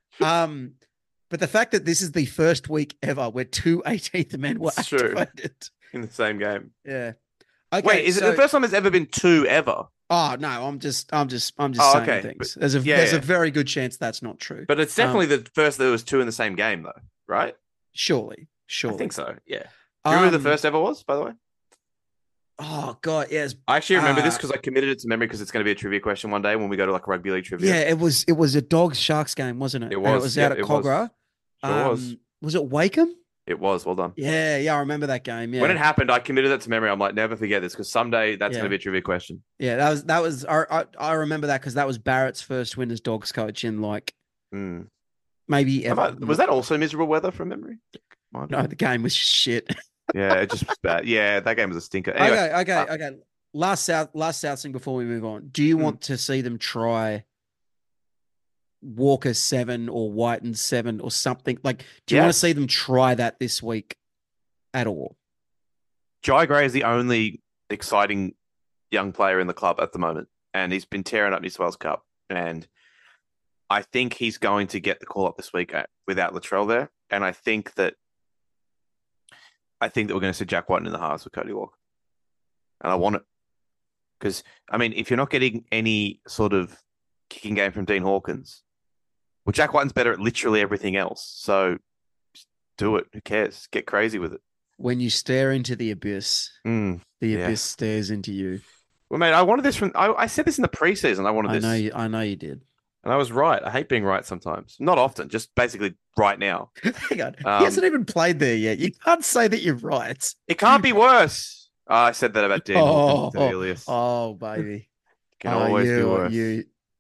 But the fact that this is the first week ever where 2 18th men were activated in the same game. Yeah. Okay. Wait, is it the first time there's ever been 2 ever? Oh no, I'm just saying things. There's a very good chance that's not true. But it's definitely the first there was 2 in the same game, though, right? Surely. I think so. Yeah. Do you remember who the first ever was, by the way? Oh God, yes. I actually remember this because I committed it to memory because it's going to be a trivia question one day when we go to like rugby league trivia. Yeah, it was a Dogs Sharks game, wasn't it? It was. And it was out at Cogra. Sure was. Was it Wakeham? It was. Well done. Yeah, I remember that game. Yeah. When it happened, I committed that to memory. I'm like, never forget this because someday that's going to be a trivia question. Yeah, that was. I remember that because that was Barrett's first win as Dogs coach in like maybe ever. Was that also miserable weather from memory? No, the game was shit. Yeah, it just was bad. Yeah, that game was a stinker. Anyway, okay. Last South thing before we move on. Do you want to see them try Walker 7 or Whiten 7 or something? Like, do you want to see them try that this week at all? Jai Gray is the only exciting young player in the club at the moment, and he's been tearing up New South Wales Cup. And I think he's going to get the call up this week without Latrell there. And I think that we're going to see Jack Whiten in the halves with Cody Walker. And I want it. Because, I mean, if you're not getting any sort of kicking game from Dean Hawkins, Jack Whiten's better at literally everything else. So just do it. Who cares? Get crazy with it. When you stare into the abyss, Mm, the yeah. abyss stares into you. Well, mate, I wanted this from. I said this in the preseason. I wanted I this, know you. I know you did. and I was right. I hate being right sometimes. Not often, just basically right now. Hang on, he hasn't even played there yet. You can't say that you're right. It can't be worse. I said that about Dan Hawkins to Oh, Ilias. oh, baby. Can always be worse. You.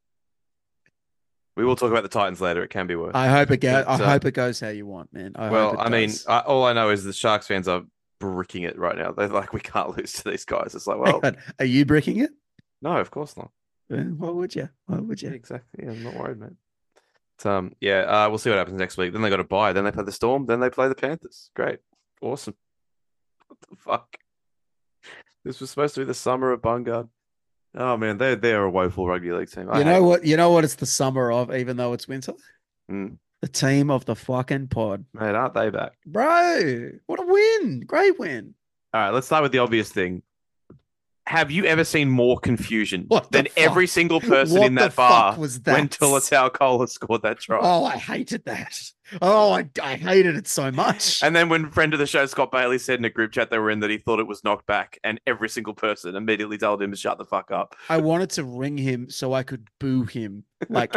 We will talk about the Titans later. It can be worse. I hope it goes. But, I hope it goes how you want, man. I hope it mean, does. all I know is the Sharks fans are bricking it right now. They're like, we can't lose to these guys. It's like, well, Are you bricking it? no, of course not. Why would you? Why would you? Yeah, exactly. Yeah, I'm not worried, mate. But, we'll see what happens next week. Then they got to bye. Then they play the Storm. Then they play the Panthers. Great, awesome. What the fuck? This was supposed to be the summer of Bungard. Oh man, they're a woeful rugby league team. You know what? You know what? It's the summer of, even though it's winter. Mm. The team of the fucking pod, Mate, aren't they back? bro. What a win! Great win. All right, let's start with the obvious thing. Have you ever seen more confusion What the than fuck? every single person What in the that bar fuck was that? when Tulatau Cola scored that try? Oh, I hated that. Oh, I hated it so much. And then when friend of the show, Scott Bailey, said in a group chat they were in that he thought it was knocked back, and every single person immediately told him to shut the fuck up. I wanted to ring him so I could boo him, like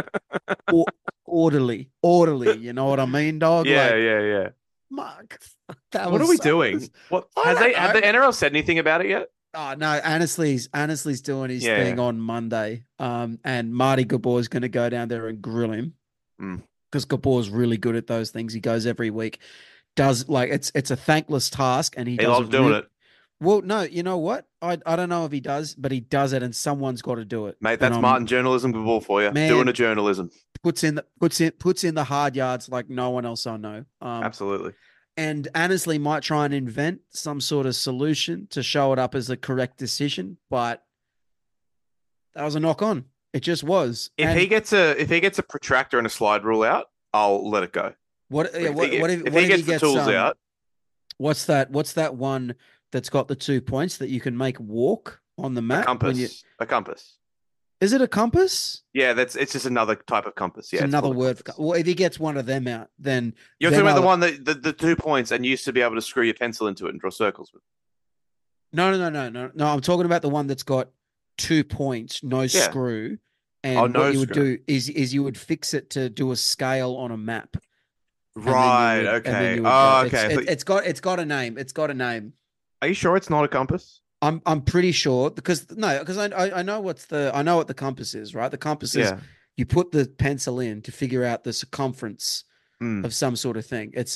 orderly. You know what I mean, dog? Yeah, like, yeah. Mark, What are we doing? What I don't have the NRL said anything about it yet? Oh no, Annesley's doing his thing on Monday. And Marty Gabor is going to go down there and grill him because Gabor's really good at those things. He goes every week, does like it's a thankless task, and he does loves doing it. Well, no, you know what? I don't know if he does, but he does it, and someone's got to do it, Mate. That's Martin journalism Gabor for you. Man, doing a journalism puts in the hard yards like no one else I know. Absolutely. And Annesley might try and invent some sort of solution to show it up as the correct decision, but that was a knock on. It just was. If he gets a protractor and a slide rule out, I'll let it go. If he gets the tools out? What's that one that's got the 2 points that you can make walk on the map? A compass. Is it a compass? Yeah, it's just another type of compass. Yeah, it's another word. Well, if he gets one of them out, then you're talking about the one that the 2 points and you used to be able to screw your pencil into it and draw circles with. No. I'm talking about the one that's got 2 points, no screw. And what you would do is you would fix it to do a scale on a map. Right. Okay. It's got a name. It's got a name. Are you sure it's not a compass? I'm pretty sure because I know what the compass is, right? The compass is you put the pencil in to figure out the circumference of some sort of thing. It's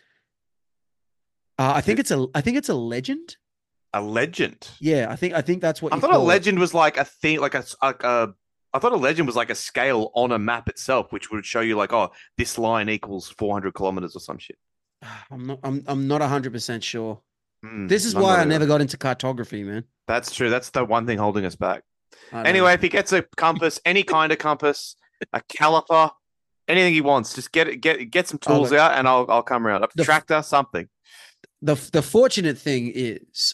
I think it's a legend. A legend. Yeah, I think that's what I thought a legend was like a thing, like I thought a legend was like a scale on a map itself, which would show you like, oh, this line equals 400 kilometers or some shit. I'm not 100% sure. This is why I never got into cartography, man. That's true. That's the one thing holding us back. Anyway, if he gets a compass, any kind of compass, a caliper, anything he wants, just get some tools out, and I'll come around. A protractor, something. The fortunate thing is,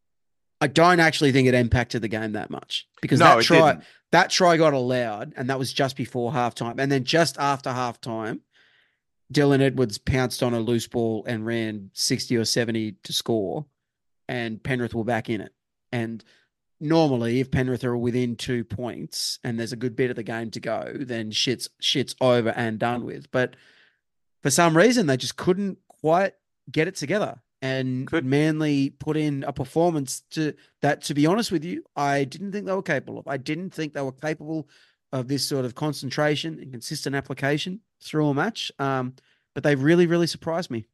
I don't actually think it impacted the game that much because that try got allowed, and that was just before halftime, and then just after halftime, Dylan Edwards pounced on a loose ball and ran 60 or 70 to score, and Penrith were back in it. And normally, if Penrith are within 2 points and there's a good bit of the game to go, then shit's over and done with. But for some reason, they just couldn't quite get it together. And Manly put in a performance to be honest with you, I didn't think they were capable of. I didn't think they were capable of this sort of concentration and consistent application through a match. But they really, really surprised me.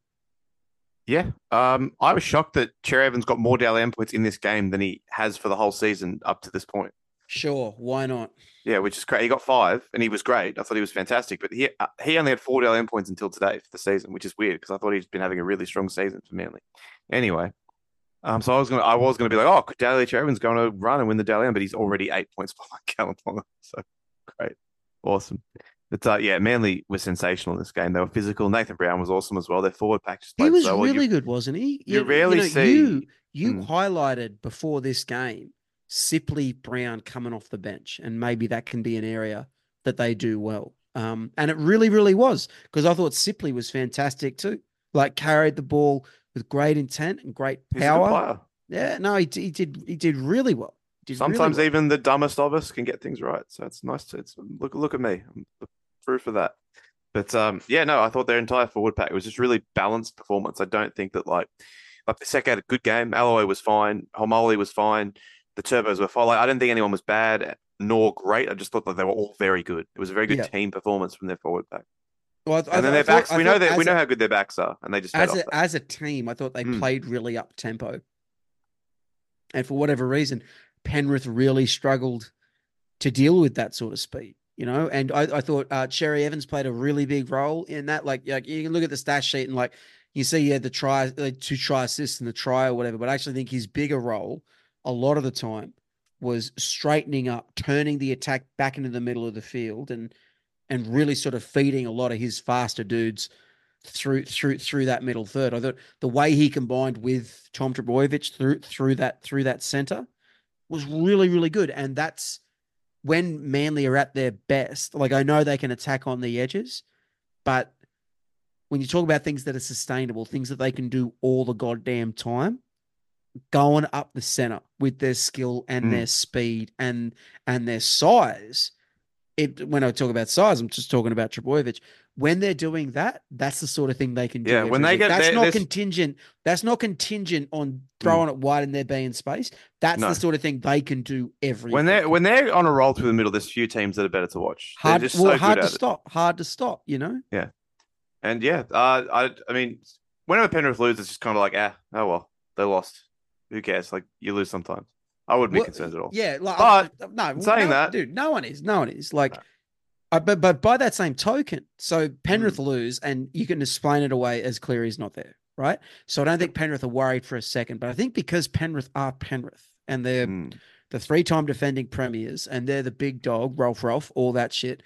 Yeah. I was shocked that Cherry Evans got more Dally M points in this game than he has for the whole season up to this point. Sure. Why not? Yeah, which is great. He got 5 and he was great. I thought he was fantastic, but he only had 4 Dally M points until today for the season, which is weird because I thought he'd been having a really strong season for Manly. Anyway, so I was gonna be like, oh, could Cherry Evans going to run and win the Dally M, but he's already 8 points behind Callum Ponga. So great. Awesome. But Manly was sensational in this game. They were physical. Nathan Brown was awesome as well. Their forward pack just played he was so well. really good, wasn't he? You rarely see. You highlighted before this game Sipley, Brown coming off the bench, and maybe that can be an area that they do well. And it really, really was because I thought Sipley was fantastic too. Like carried the ball, with great intent and great He's a good power. player. Yeah, no, he did really well. Did Sometimes really well. even the dumbest of us can get things right. So it's nice to look at me. I'm the proof of that. But yeah, no, I thought their entire forward pack was just really balanced performance. I don't think that like the Sek had a good game. Alloy was fine. Homoli was fine. The Turbos were fine. Like, I didn't think anyone was bad nor great. I just thought that they were all very good. It was a very good Yeah. team performance from their forward pack. Well, And then their backs, we know how good their backs are, and they just fed off that. as a team, I thought they played really up tempo. And for whatever reason, Penrith really struggled to deal with that sort of speed, you know? And I thought Cherry Evans played a really big role in that. Like you can look at the stat sheet and like you see he had the try, 2 try assists in the try or whatever, but I actually think his bigger role a lot of the time was straightening up, turning the attack back into the middle of the field and really sort of feeding a lot of his faster dudes through that middle third. I thought the way he combined with Tom Trbojevic through that center was really, really good. And that's when Manly are at their best. Like, I know they can attack on the edges, but when you talk about things that are sustainable, things that they can do all the goddamn time, going up the center with their skill and their speed and their size. When I talk about size, I'm just talking about Trbojevic. When they're doing that, that's the sort of thing they can do. Yeah, when they get that's not contingent. That's not contingent on throwing it wide and there being space. That's the sort of thing they can do every when they're on a roll through the middle. There's few teams that are better to watch. Hard to stop. You know. Yeah, and yeah, I mean, whenever Penrith lose, it's just kind of like, oh well, they lost. Who cares? Like, you lose sometimes. I wouldn't be concerned at all. Yeah, like, but saying that, dude, no one is. Like, but by that same token, so Penrith lose, and you can explain it away as Cleary's not there, right? So I don't think Penrith are worried for a second, but I think because Penrith are Penrith, and they're the 3-time defending premiers, and they're the big dog, Rolf, all that shit.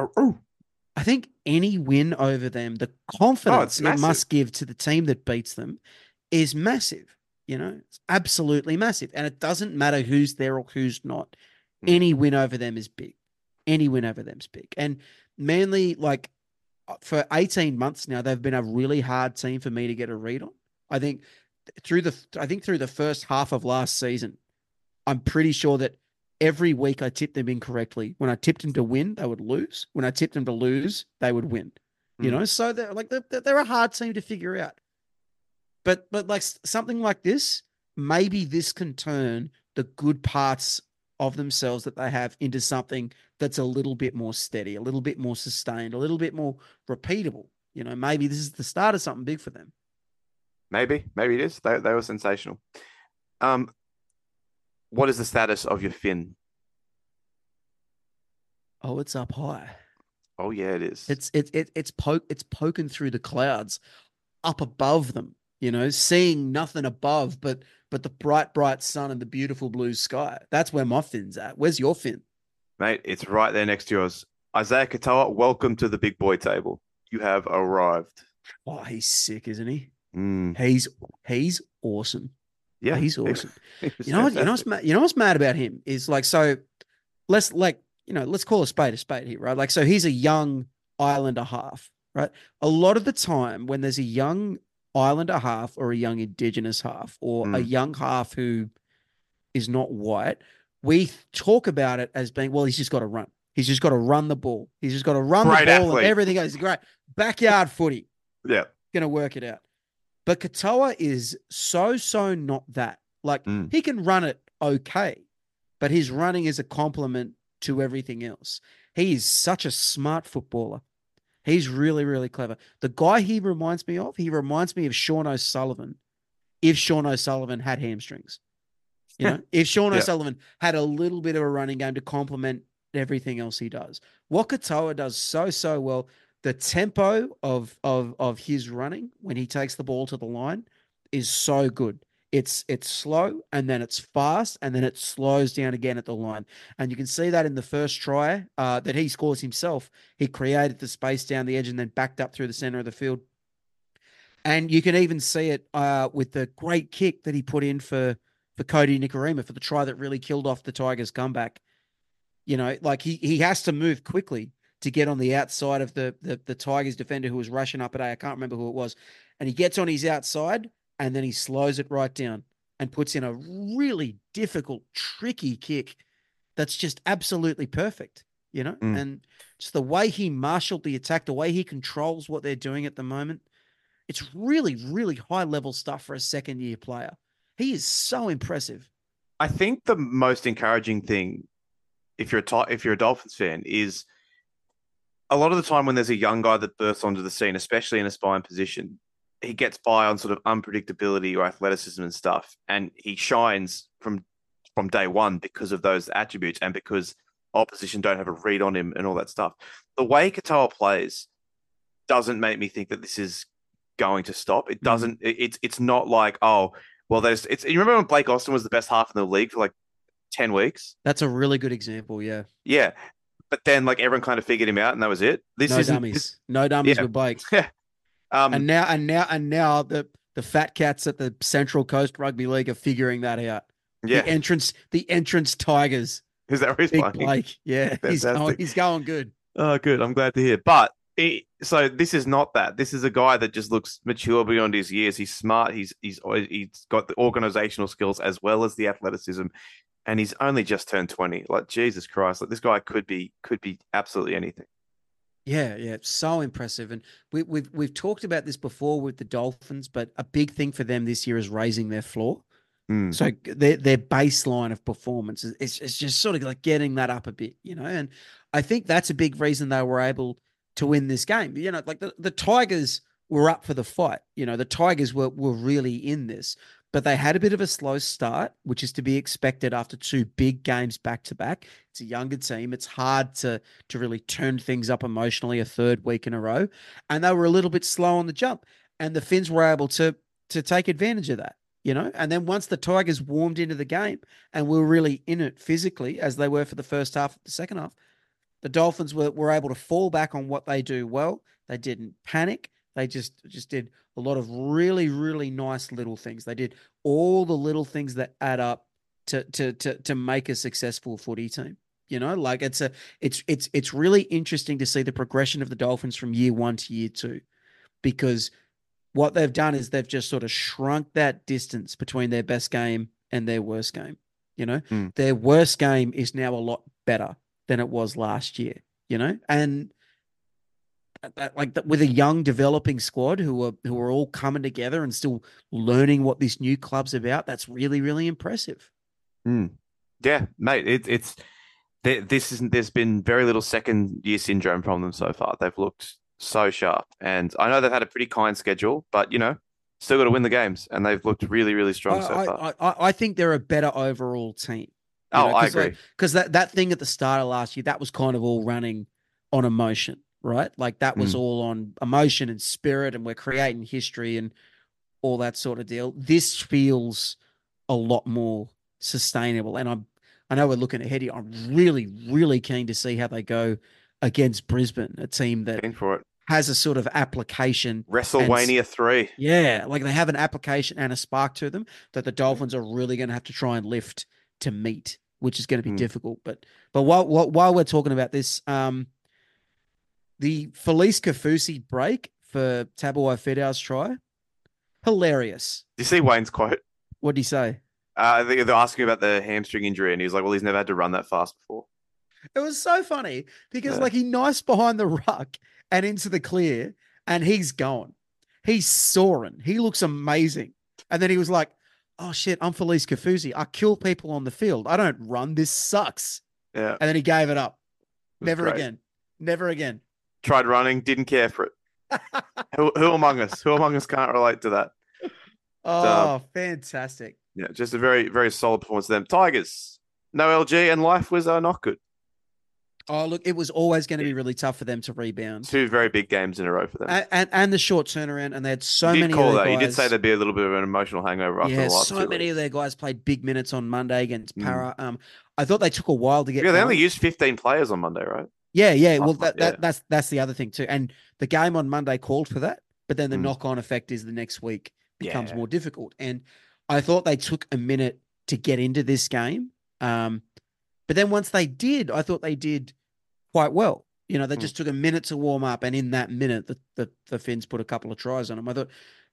I think any win over them, the confidence it must give to the team that beats them, is massive. You know, it's absolutely massive. And it doesn't matter who's there or who's not. Any win over them is big. Any win over them is big. And Manly, like, for 18 months now, they've been a really hard team for me to get a read on. I think through the first half of last season, I'm pretty sure that every week I tipped them incorrectly. When I tipped them to win, they would lose. When I tipped them to lose, they would win. You know, so they're a hard team to figure out. But like something like this, maybe this can turn the good parts of themselves that they have into something that's a little bit more steady, a little bit more sustained, a little bit more repeatable. You know, maybe this is the start of something big for them. Maybe it is. They were sensational. What is the status of your fin? Oh, it's up high. Oh yeah, it is. It's poking through the clouds, up above them. You know, seeing nothing above, but the bright sun and the beautiful blue sky. That's where my fin's at. Where's your fin? Mate, it's right there next to yours. Isaiah Katoa, welcome to the big boy table. You have arrived. Oh, he's sick, isn't he? He's awesome. Yeah, he's awesome. You know what's mad about him is like, so let's call a spade here, right? Like, so he's a young Islander half, right? A lot of the time when there's a young Islander half or a young Indigenous half or a young half who is not white, we talk about it as being, well, he's just got to run. He's just got to run the ball. He's just got to run the ball and everything goes great. Backyard footy. Yeah. Going to work it out. But Katoa is so not that. Like, he can run it okay, but his running is a complement to everything else. He is such a smart footballer. He's really, really clever. The guy he reminds me of Sean O'Sullivan, if Sean O'Sullivan had hamstrings. You know, if Sean O'Sullivan had a little bit of a running game to complement everything else he does. What Katoa does so well, the tempo of his running when he takes the ball to the line is so good. It's slow, and then it's fast, and then it slows down again at the line. And you can see that in the first try that he scores himself. He created the space down the edge and then backed up through the center of the field. And you can even see it with the great kick that he put in for Cody Nikorima for the try that really killed off the Tigers' comeback. You know, like he has to move quickly to get on the outside of the Tigers defender who was rushing up at A. I can't remember who it was. And he gets on his outside, and then he slows it right down and puts in a really difficult, tricky kick that's just absolutely perfect, Mm. and just the way he marshaled the attack, the way he controls what they're doing at the moment. It's really, really high level stuff for a second year player. He is so impressive. I think the most encouraging thing, if you're a Dolphins fan, is a lot of the time when there's a young guy that bursts onto the scene, especially in a spine position, he gets by on sort of unpredictability or athleticism and stuff, and he shines from day one because of those attributes and because opposition don't have a read on him and all that stuff. The way Katoa plays doesn't make me think that this is going to stop. It doesn't. It's not like, oh well, there's. It's. You remember when Blake Austin was the best half in the league for like 10 weeks? That's a really good example. Yeah. Yeah, but then like everyone kind of figured him out, and that was it. This No isn't. dummies. No dummies Yeah. with Blake. Yeah. And now the fat cats at the Central Coast Rugby League are figuring that out. Yeah. The entrance Tigers. Is that where he's Big playing? Blake. Yeah. Fantastic. He's going good. Oh, good. I'm glad to hear. But so this is not that. This is a guy that just looks mature beyond his years. He's smart. He's got the organizational skills as well as the athleticism, and he's only just turned 20. Like Jesus Christ, like this guy could be absolutely anything. Yeah, yeah, so impressive. And we've talked about this before with the Dolphins, but a big thing for them this year is raising their floor. Mm. So their baseline of performance is just sort of like getting that up a bit, and I think that's a big reason they were able to win this game. Like the Tigers were up for the fight. The Tigers were really in this, but they had a bit of a slow start, which is to be expected after two big games back to back. It's a younger team. It's hard to really turn things up emotionally a third week in a row, and they were a little bit slow on the jump, and the Finns were able to take advantage of that. And then once the Tigers warmed into the game and were really in it physically, as they were for the first half, the second half, the Dolphins were able to fall back on what they do well. They didn't panic. They just did a lot of really, really nice little things. They did all the little things that add up to make a successful footy team. Like it's really interesting to see the progression of the Dolphins from year one to year two, because what they've done is they've just sort of shrunk that distance between their best game and their worst game. Their worst game is now a lot better than it was last year, and with a young developing squad who are all coming together and still learning what this new club's about. That's really, really impressive. Yeah, mate, there's been very little second year syndrome from them so far. They've looked so sharp, and I know they've had a pretty kind schedule, but still got to win the games, and they've looked really, really strong so far. I think they're a better overall team. I agree, because that thing at the start of last year, that was kind of all running on emotion, right? Like that was all on emotion and spirit, and we're creating history and all that sort of deal. This feels a lot more sustainable, and I know we're looking ahead here. I'm really, really keen to see how they go against Brisbane, a team that has a sort of application. WrestleMania 3. Yeah, like they have an application and a spark to them that the Dolphins are really going to have to try and lift to meet, which is going to be difficult. But while we're talking about this, the Felice Kafusi break for Tabuai Fidau's try, hilarious. Do you see Wayne's quote? What did he say? I think they're asking about the hamstring injury, and he's like, well, he's never had to run that fast before. It was so funny because like he knifes behind the ruck and into the clear, and he's going. He's soaring. He looks amazing. And then he was like, oh shit, I'm Felice Kafusi. I kill people on the field. I don't run. This sucks. Yeah. And then he gave it up. Never great. again. Never again. Tried running, didn't care for it. Who among us? Who among us can't relate to that? Oh, fantastic. Yeah, just a very, very solid performance of them. Tigers, no LG, and life was not good. Oh, look, it was always going to be really tough for them to rebound. Two very big games in a row for them. And the short turnaround, and they had so many call of their that. guys. You did say there'd be a little bit of an emotional hangover after the last so many 2 weeks. of their guys played big minutes on Monday against Para. I thought they took a while to get they only used 15 players on Monday, right? Yeah. Well, that's the other thing too. And the game on Monday called for that, but then the knock-on effect is the next week becomes more difficult. And I thought they took a minute to get into this game. But then once they did, I thought they did quite well. They just took a minute to warm up, and in that minute, the Finns put a couple of tries on them. I thought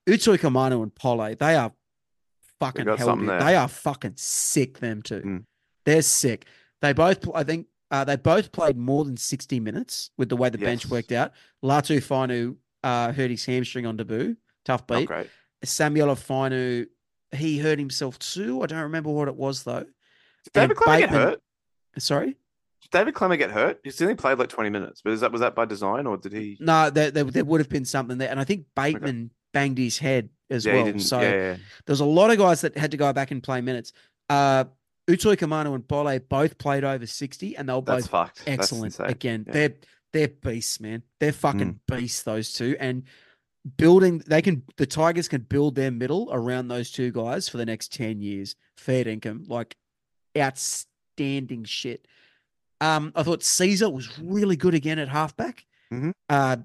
Utoi Kamano and Pole, they are We fucking got hell, something dude. there. They are fucking sick, them two. Mm. They're sick. They both, I think, they both played more than 60 minutes with the way the bench Yes. worked out. Latu Finu hurt his hamstring on debut. Tough Not beat. great. Samuel Finu, he hurt himself too. I don't remember what it was, though. Did David Clemmer get Bateman- hurt? Sorry? Did David Clemmer get hurt? He's only played like 20 minutes, but was that by design or did he? No, there would have been something there. And I think Bateman banged his head as Yeah, he well. didn't. So Yeah. there's a lot of guys that had to go back and play minutes. Utoi Kamano and Pole both played over 60, and they were That's both fucked. excellent. That's insane. Again, Yeah. they're beasts, man. They're fucking beasts, those two. And the Tigers can build their middle around those two guys for the next 10 years. Fair income, like outstanding shit. I thought Caesar was really good again at halfback. Mhm.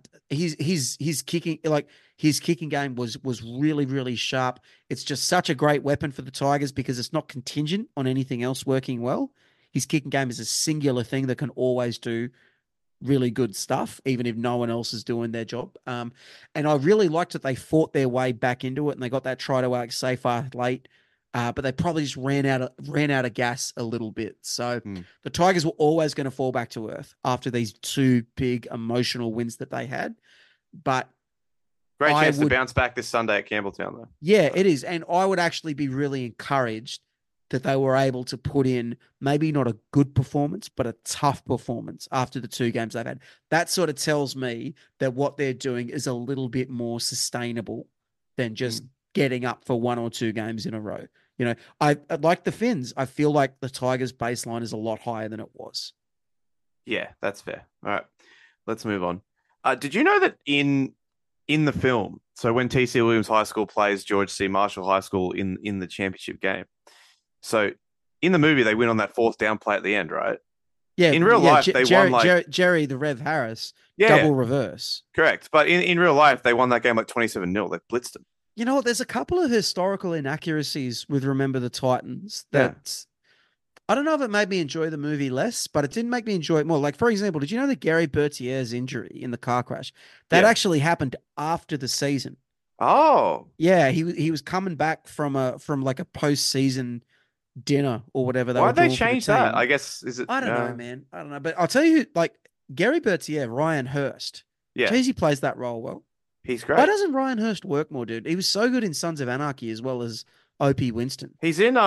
His kicking game was really, really sharp. It's just such a great weapon for the Tigers because it's not contingent on anything else working well. His kicking game is a singular thing that can always do really good stuff, even if no one else is doing their job. And I really liked that they fought their way back into it and they got that try to Alex Seyfarth late. But they probably just ran out of gas a little bit. So the Tigers were always going to fall back to earth after these two big emotional wins that they had. But Great chance to bounce back this Sunday at Campbelltown, though. yeah, it is. And I would actually be really encouraged that they were able to put in maybe not a good performance, but a tough performance after the two games they've had. That sort of tells me that what they're doing is a little bit more sustainable than just getting up for one or two games in a row. You know, I like the Finns. I feel like the Tigers' baseline is a lot higher than it was. Yeah, that's fair. All right, let's move on. Did you know that in the film, so when TC Williams High School plays George C. Marshall High School in the championship game, so in the movie they win on that fourth down play at the end, right? Yeah. In real life, they won like Jerry the Rev Harris, Yeah. double reverse. correct, but in real life they won that game like 27-0. They blitzed them. You know what? There's a couple of historical inaccuracies with Remember the Titans that I don't know if it made me enjoy the movie less, but it didn't make me enjoy it more. Like, for example, did you know that Gary Bertier's injury in the car crash, that actually happened after the season? Oh, Yeah, he was coming back from like a postseason dinner or whatever they were why'd they doing for the change that? team. I guess is it? I don't know, man. I don't know. But I'll tell you, like, Gary Bertier, Ryan Hurst. Yeah, Geez, he plays that role well. he's great. Why doesn't Ryan Hurst work more, dude? He was so good in Sons of Anarchy as well as O.P. Winston. He's in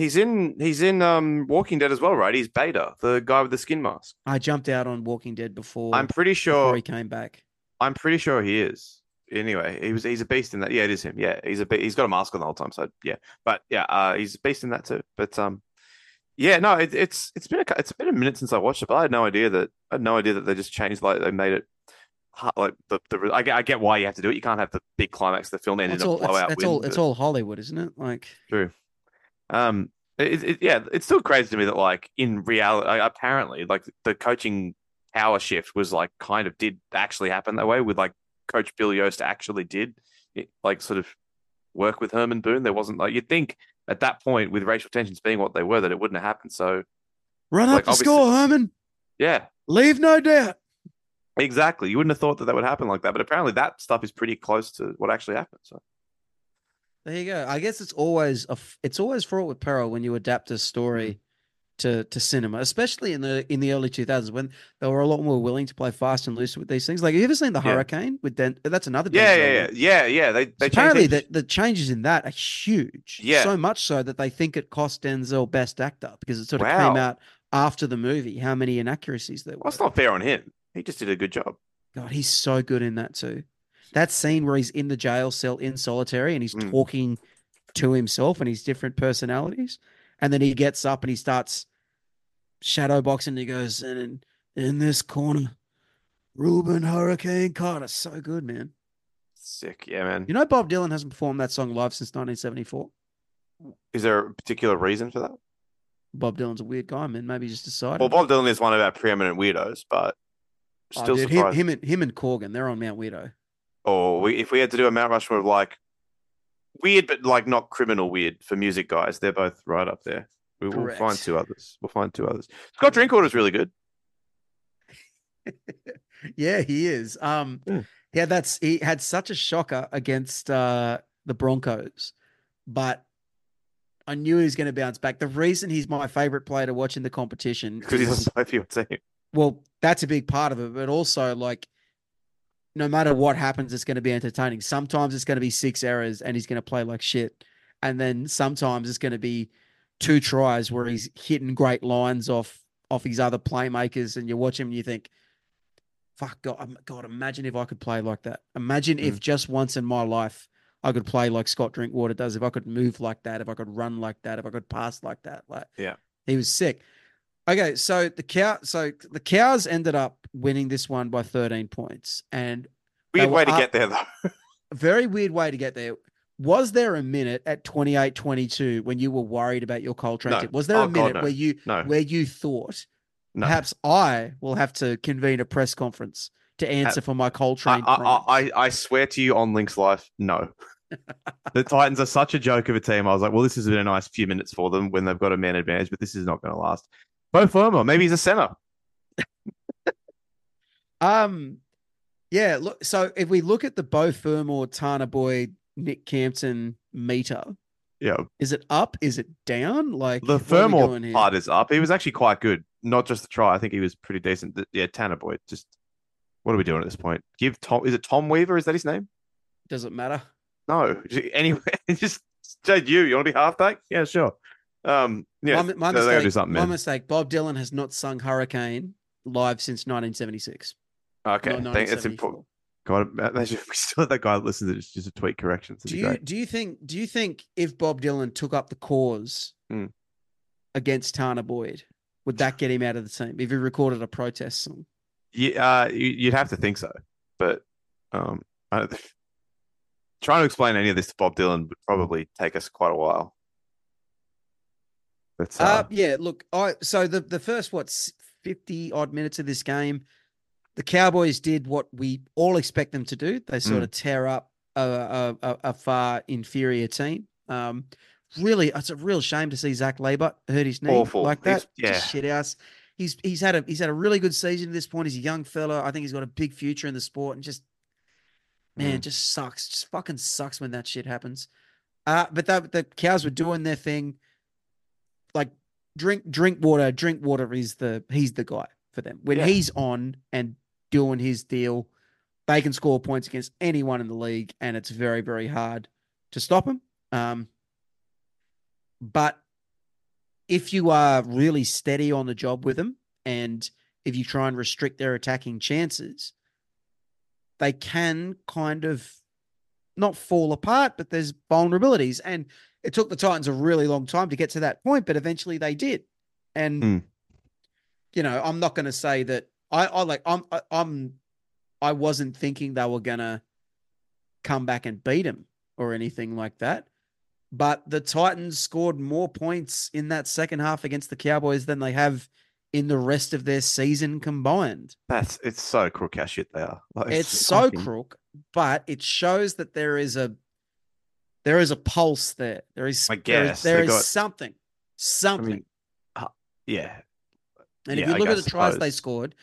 Walking Dead as well, right? He's Beta, the guy with the skin mask. I jumped out on Walking Dead before. I'm pretty before sure he came back. I'm pretty sure he is. Anyway, he's a beast in that. Yeah, it is him. Yeah, he's got a mask on the whole time. So yeah, but yeah, he's a beast in that too. But yeah, no, it's been a minute since I watched it, but I had no idea that they just changed, like they made it like I get why you have to do it. You can't have the big climax of the film end in a blowout win. It's all Hollywood, isn't it? Like True. It's still crazy to me that like in reality, apparently, like the coaching power shift was like kind of did actually happen that way with like Coach Bill Yost actually did like sort of work with Herman Boone. There wasn't like you'd think at that point with racial tensions being what they were that it wouldn't have happened. So run like, up the score, Herman. yeah, Leave no doubt. exactly. You wouldn't have thought that would happen like that, but apparently that stuff is pretty close to what actually happened. So There you go. I guess it's always fraught with peril when you adapt a story to cinema, especially in the early 2000s when they were a lot more willing to play fast and loose with these things. Like, have you ever seen The Hurricane with That's another Denzel one. Yeah. They apparently changed the changes in that are huge. Yeah. So much so that they think it cost Denzel Best Actor because it sort of Wow. came out after the movie how many inaccuracies there were. Well, it's not fair on him. He just did a good job. God, he's so good in that too. That scene where he's in the jail cell in solitary and he's talking to himself and his different personalities. And then he gets up and he starts shadow boxing. He goes, and in this corner, Ruben Hurricane Carter. So good, man. Sick. Yeah, man. You know, Bob Dylan hasn't performed that song live since 1974. Is there a particular reason for that? Bob Dylan's a weird guy, man. Maybe he just decided. Well, Bob Dylan is one of our preeminent weirdos, but still dude, surprised. him and Corgan, they're on Mount Weirdo. Or if we had to do a Mount Rushmore of like weird, but like not criminal weird for music guys, they're both right up there. We'll Correct. find two others. Scott Drinkwater's really good. Yeah, he is. Yeah, he had such a shocker against the Broncos, but I knew he was going to bounce back. The reason he's my favorite player to watch in the competition Because he's a is, Sophie team. well, that's a big part of it, but also like no matter what happens, it's going to be entertaining. Sometimes it's going to be 6 errors and he's going to play like shit. And then sometimes it's going to be 2 tries where he's hitting great lines off his other playmakers, and you watch him and you think, fuck God, imagine if I could play like that. Imagine if just once in my life I could play like Scott Drinkwater does, if I could move like that, if I could run like that, if I could pass like that. Like, Yeah. he was sick. Okay, so the Cows ended up winning this one by 13 points, and Weird way to get there, though. a very weird way to get there. Was there a minute at 28-22 when you were worried about your Coltrane No. tip? Was there Oh, a minute God, no. where you thought No. perhaps I will have to convene a press conference to answer for my Coltrane crimes? I swear to you on Links Life, no. The Titans are such a joke of a team. I was like, well, this has been a nice few minutes for them when they've got a man advantage, but this is not going to last. Bo Firma, maybe he's a center. Yeah, look, so if we look at the Bo Fermor, Tana Boyd, Nick Campton meter, Yeah. is it up? Is it down? Like, The what are we doing Fermor here? part is up. He was actually quite good. Not just the try. I think he was pretty decent. Yeah, Tanner Boyd. Just what are we doing at this point? Give Tom. Is it Tom Weaver? Is that his name? Does it matter? No. Anyway, just Jade, you want to be halfback? Yeah, sure. Yeah, My they gotta do something, my man. mistake. Bob Dylan has not sung Hurricane live since 1976. Okay, No, that's important. God, imagine if we still had that guy that listens to it just to tweet corrections. Do you think if Bob Dylan took up the cause against Tana Boyd, would that get him out of the team? If he recorded a protest song? Yeah, you'd have to think so. But trying to explain any of this to Bob Dylan would probably take us quite a while. But yeah, look, so the first 50 odd minutes of this game, the Cowboys did what we all expect them to do. They sort of tear up a far inferior team. Really, it's a real shame to see Zach Labott hurt his knee awful like that. Yeah, just shit house. He's had a really good season at this point. He's a young fella. I think he's got a big future in the sport, and just man, it just sucks. Just fucking sucks when that shit happens. But the Cows were doing their thing. Like Drinkwater is he's the guy for them. When he's on and doing his deal, they can score points against anyone in the league, and it's very, very hard to stop him. But if you are really steady on the job with them, and if you try and restrict their attacking chances, they can kind of not fall apart, but there's vulnerabilities. And it took the Titans a really long time to get to that point, but eventually they did. And, you know, I'm not going to say that I wasn't thinking they were going to come back and beat him or anything like that. But the Titans scored more points in that second half against the Cowboys than they have in the rest of their season combined. It's so crook how shit they are. Like, it's so crook, but it shows that there is a pulse there. There is, I guess, there is something. I mean, yeah. And if you look at the tries they scored,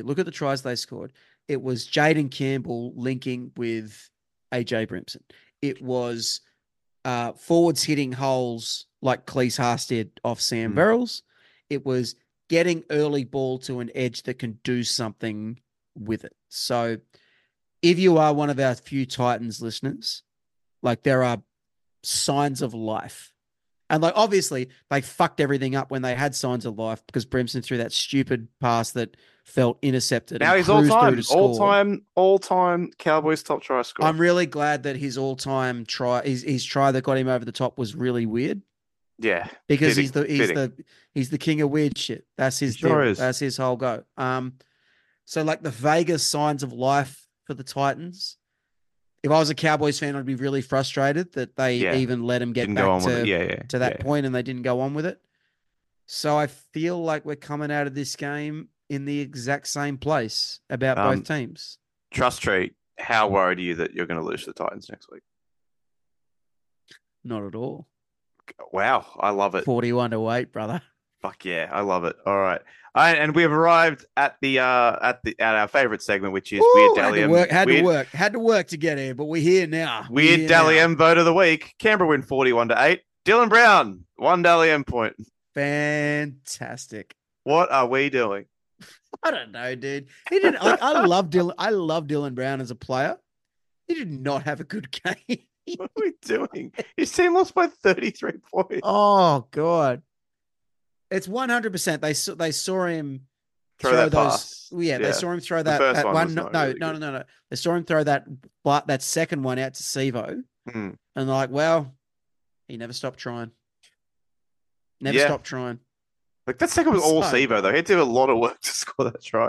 it was Jaden Campbell linking with AJ Brimson. It was forwards hitting holes like Cleese Haas did off Sam Verrills. It was getting early ball to an edge that can do something with it. So if you are one of our few Titans listeners, like, there are signs of life. And like, obviously they fucked everything up when they had signs of life because Brimson threw that stupid pass that felt intercepted. Now he's all-time Cowboys top try scorer. I'm really glad that his all-time try, his try that got him over the top was really weird. Yeah, because he's the king of weird shit. That's his deal. That's his whole go. So like the Vegas signs of life for the Titans. If I was a Cowboys fan, I'd be really frustrated that they even let him get back to that point and they didn't go on with it. So I feel like we're coming out of this game in the exact same place about both teams. Trust Tree, how worried are you that you're going to lose to the Titans next week? Not at all. Wow, I love it. 41-8, brother. Fuck yeah, I love it. All right. And we have arrived at our favorite segment, which is Weird Woo, Dally M. had to work to get here, but we're here now. Weird Dally M vote of the week. Canberra win 41-8. Dylan Brown, 1 Dally M point. Fantastic. What are we doing? I don't know, dude. He didn't. Like, I love Dylan Brown as a player. He did not have a good game. What are we doing? His team lost by 33 points. Oh God. It's 100%. They saw him Throw throw that those. pass. Yeah, they Yeah. saw him throw The that, first that one one. was No, not no, really no, good. no, no. They saw him throw that second one out to Sivo, Hmm. and they're like, well, he never stopped trying. Never Yeah. stopped trying. Like that second was all So Sivo though. He had to do a lot of work to score that try.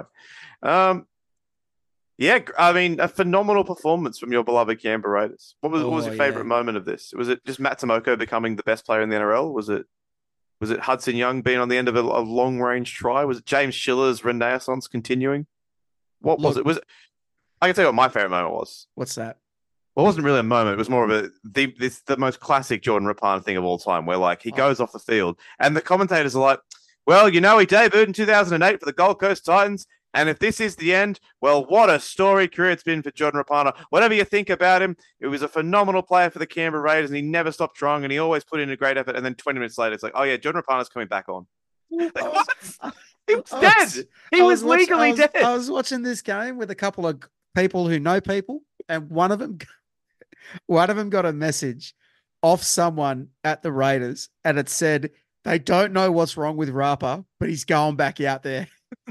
Yeah, I mean, a phenomenal performance from your beloved Canberra Raiders. What was Oh, your favorite yeah. moment of this? Was it just Matsumoto becoming the best player in the NRL? Was it Hudson Young being on the end of a long range try? Was it James Schiller's renaissance continuing? What was Look, it? I can tell you what my favorite moment was. what's that? Well, it wasn't really a moment. It was more of the most classic Jordan Rapana thing of all time, where like he Oh. goes off the field and the commentators are like, "Well, he debuted in 2008 for the Gold Coast Titans, and if this is the end, well, what a storied career it's been for Jordan Rapana. Whatever you think about him, it was a phenomenal player for the Canberra Raiders, and he never stopped trying, and he always put in a great effort." And then 20 minutes later, it's like, "Oh yeah, Jordan Rapana's coming back on." Like, I what? was- He was I dead. was- He I was watching- legally dead. I was watching this game with a couple of people who know people, and one of them got a message off someone at the Raiders, and it said they don't know what's wrong with Rapa, but he's going back out there.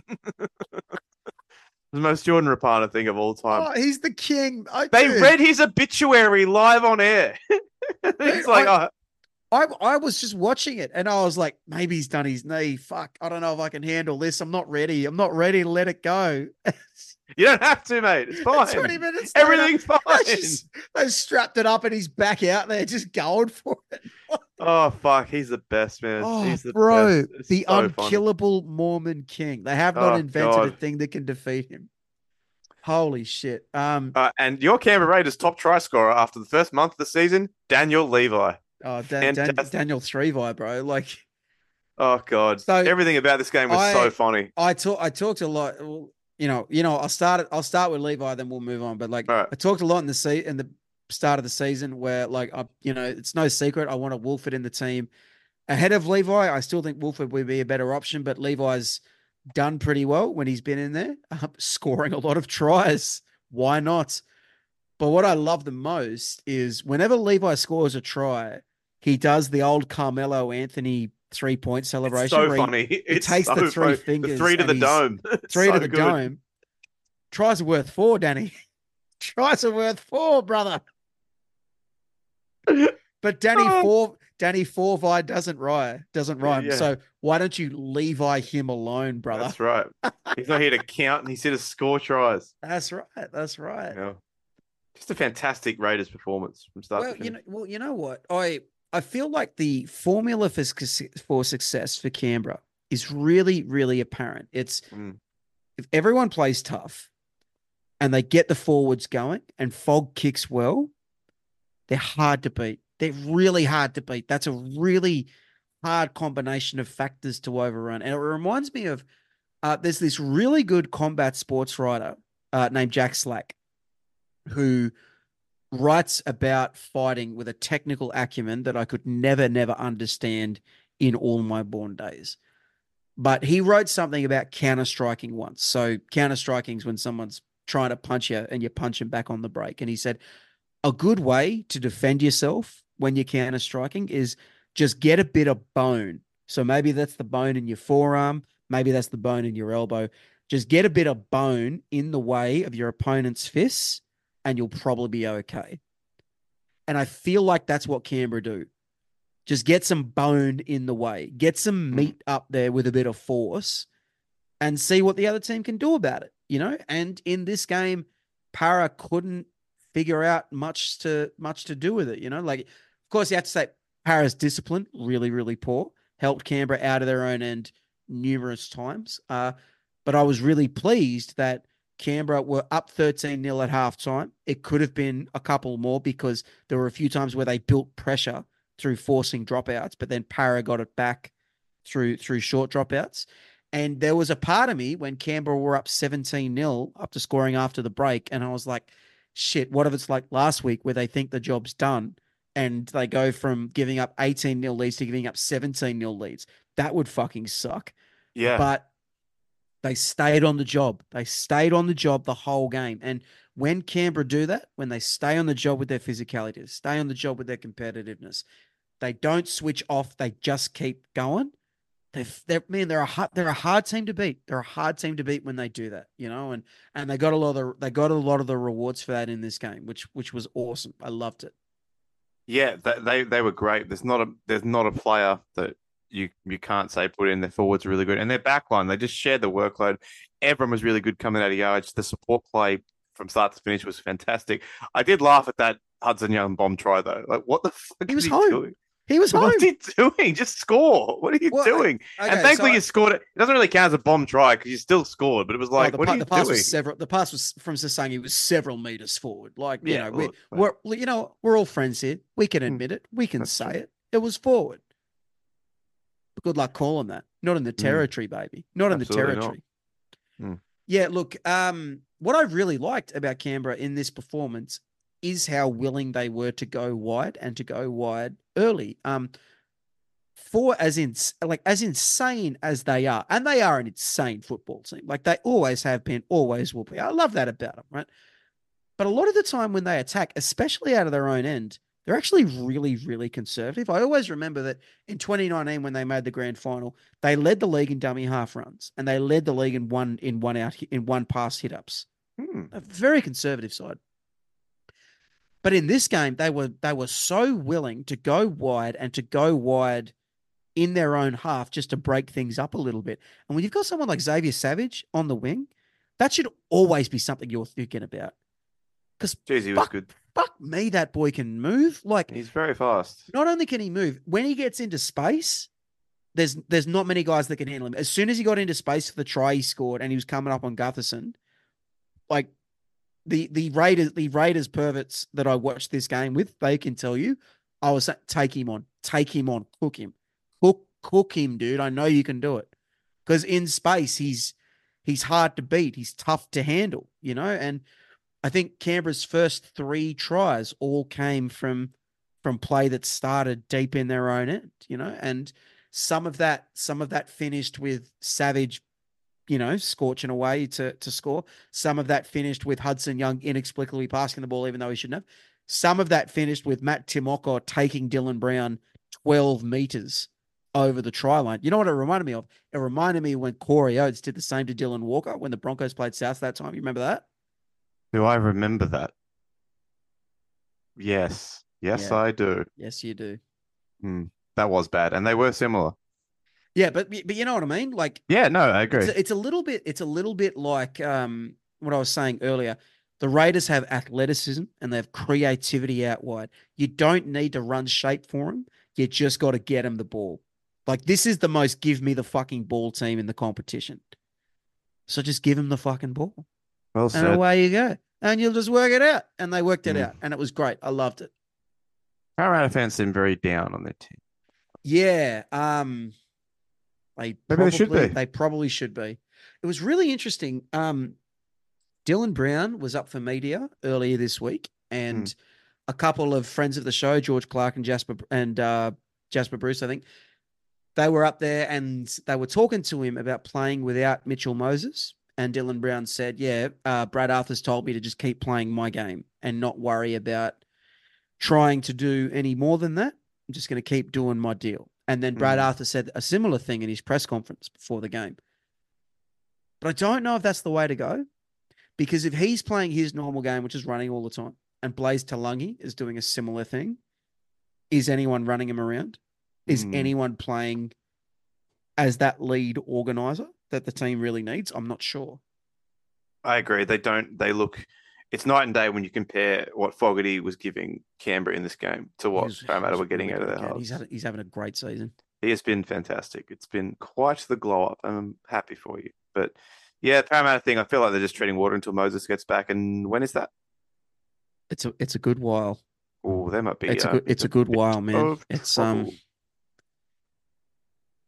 The most Jordan Rapana thing of all time. Oh, he's the king. They Dude, read his obituary live on air. It's like, I was just watching it, and I was like, maybe he's done his knee. Fuck, I don't know if I can handle this. I'm not ready. I'm not ready to let it go. you don't have to, mate. It's fine. 20 minutes later, Everything's fine. they strapped it up, and he's back out there just going for it. Oh, fuck. He's the best, man. Oh, He's the bro, best. It's the so funny. unkillable Mormon king. They have not Oh, invented a God. thing that can defeat him. Holy shit. And your Canberra Raiders top try scorer after the first month of the season, Daniel Levi. Fantastic. Daniel Threvi, bro. Like, Oh, God. So, Everything about this game was so funny. I talked a lot. Well, I'll start with Levi, then we'll move on. But like, All right. I talked a lot in the start of the season where, like, it's no secret I wanted Wolford in the team ahead of Levi. I still think Wolford would be a better option, but Levi's done pretty well when he's been in there, scoring a lot of tries. Why not? But what I love the most is whenever Levi scores a try, he does the old Carmelo Anthony 3-point celebration. It's so where he funny. It's takes so the three funny. fingers The three to and the he's- dome. It's three so to the good. dome. Tries are worth 4, Danny. Tries are worth 4, brother. But Danny Forvi doesn't rhyme. Yeah. So why don't you Levi him alone, brother? That's right. He's not here to count, and he's here to score tries. That's right. That's right. Yeah. Just a fantastic Raiders performance from start to finish. You know what? I feel like the formula for success for Canberra is really, really apparent. It's if everyone plays tough and they get the forwards going and Fogg kicks well, they're hard to beat. They're really hard to beat. That's a really hard combination of factors to overrun. And it reminds me of there's this really good combat sports writer named Jack Slack who writes about fighting with a technical acumen that I could never understand in all my born days. But he wrote something about counter-striking once. So counter-striking is when someone's trying to punch you and you punch them back on the break. And he said, a good way to defend yourself when you're counter-striking is just get a bit of bone. So maybe that's the bone in your forearm. Maybe that's the bone in your elbow. Just get a bit of bone in the way of your opponent's fists and you'll probably be okay. And I feel like that's what Canberra do. Just get some bone in the way. Get some meat up there with a bit of force and see what the other team can do about it, And in this game, Para couldn't figure out much to do with it, Like, of course, you have to say Para's discipline, really, really poor. Helped Canberra out of their own end numerous times. But I was really pleased that Canberra were up 13-0 at halftime. It could have been a couple more because there were a few times where they built pressure through forcing dropouts, but then Para got it back through short dropouts. And there was a part of me when Canberra were up 17-0 up to scoring after the break, and I was like, shit, what if it's like last week where they think the job's done and they go from giving up 18-0 leads to giving up 17-0 leads? That would fucking suck. Yeah. But they stayed on the job. They stayed on the job the whole game. And when Canberra do that, when they stay on the job with their physicality, stay on the job with their competitiveness, they don't switch off. They just keep going. They're a hard team to beat. They're a hard team to beat when they do that, and they got a lot of the rewards for that in this game, which was awesome. I loved it. Yeah, they were great. There's not a player that you can't say put in. Their forwards are really good, and their back line, they just shared the workload. Everyone was really good coming out of yards. The support play from start to finish was fantastic. I did laugh at that Hudson Young bomb try though. Like, what the fuck He was is home. doing? He was home. What's he doing? Just score. What are you doing? Okay, and thankfully you scored it. It doesn't really count as a bomb try because you still scored, but it was like, what are you doing? The pass was from Sasangi was several meters forward. Like, Yeah, we're all friends here. We can admit it. We can say it. It was forward. But good luck calling that. Not in the territory, baby. Not in the territory. Yeah, look, what I really liked about Canberra in this performance is how willing they were to go wide and to go wide early. As insane as they are, and they are an insane football team. Like they always have been, always will be. I love that about them, right? But a lot of the time when they attack, especially out of their own end, they're actually really, really conservative. I always remember that in 2019 when they made the grand final, they led the league in dummy half runs, and they led the league in one pass hit ups. A very conservative side. But in this game, they were so willing to go wide and to go wide in their own half just to break things up a little bit. And when you've got someone like Xavier Savage on the wing, that should always be something you're thinking about. Because he was good. Fuck me, that boy can move. Like he's very fast. Not only can he move, when he gets into space, there's not many guys that can handle him. As soon as he got into space for the try he scored and he was coming up on Gutherson, like the Raiders perverts that I watched this game with, they can tell you, I was saying, take him on, cook him, cook him, dude. I know you can do it because in space he's hard to beat, he's tough to handle, And I think Canberra's first 3 tries all came from play that started deep in their own end, And some of that finished with Savage, scorching away to score. Some of that finished with Hudson Young inexplicably passing the ball even though he shouldn't have. Some of that finished with Matt Timoko taking Dylan Brown 12 meters over the try line. You know what it reminded me of? It reminded me when Corey Oates did the same to Dylan Walker when the Broncos played South that time. You remember that? Do I remember that? Yes. Yes, yeah. I do. Yes, you do. That was bad. And they were similar. Yeah, but you know what I mean? Like, yeah, no, I agree. It's a little bit like what I was saying earlier. The Raiders have athleticism and they have creativity out wide. You don't need to run shape for them. You just got to get them the ball. Like, this is the most give me the fucking ball team in the competition. So just give them the fucking ball. Well said. And away you go. And you'll just work it out. And they worked it out. And it was great. I loved it. Parramatta fans seem very down on their team. Yeah. Maybe they should be. They probably should be. It was really interesting. Dylan Brown was up for media earlier this week, and a couple of friends of the show, George Clark and Jasper Bruce, I think, they were up there and they were talking to him about playing without Mitchell Moses. And Dylan Brown said, "Yeah, Brad Arthur's told me to just keep playing my game and not worry about trying to do any more than that. I'm just going to keep doing my deal." And then Brad Arthur said a similar thing in his press conference before the game. But I don't know if that's the way to go, because if he's playing his normal game, which is running all the time, and Blaze Talangi is doing a similar thing, is anyone running him around? Is anyone playing as that lead organizer that the team really needs? I'm not sure. I agree. They look, it's night and day when you compare what Fogarty was giving Canberra in this game to what Parramatta were getting out of their halves. He's having a great season. He has been fantastic. It's been quite the glow up. I'm happy for you. But yeah, Parramatta thing, I feel like they're just treading water until Moses gets back. And when is that? It's a good while. Oh, there might be. It's a good while, man. It's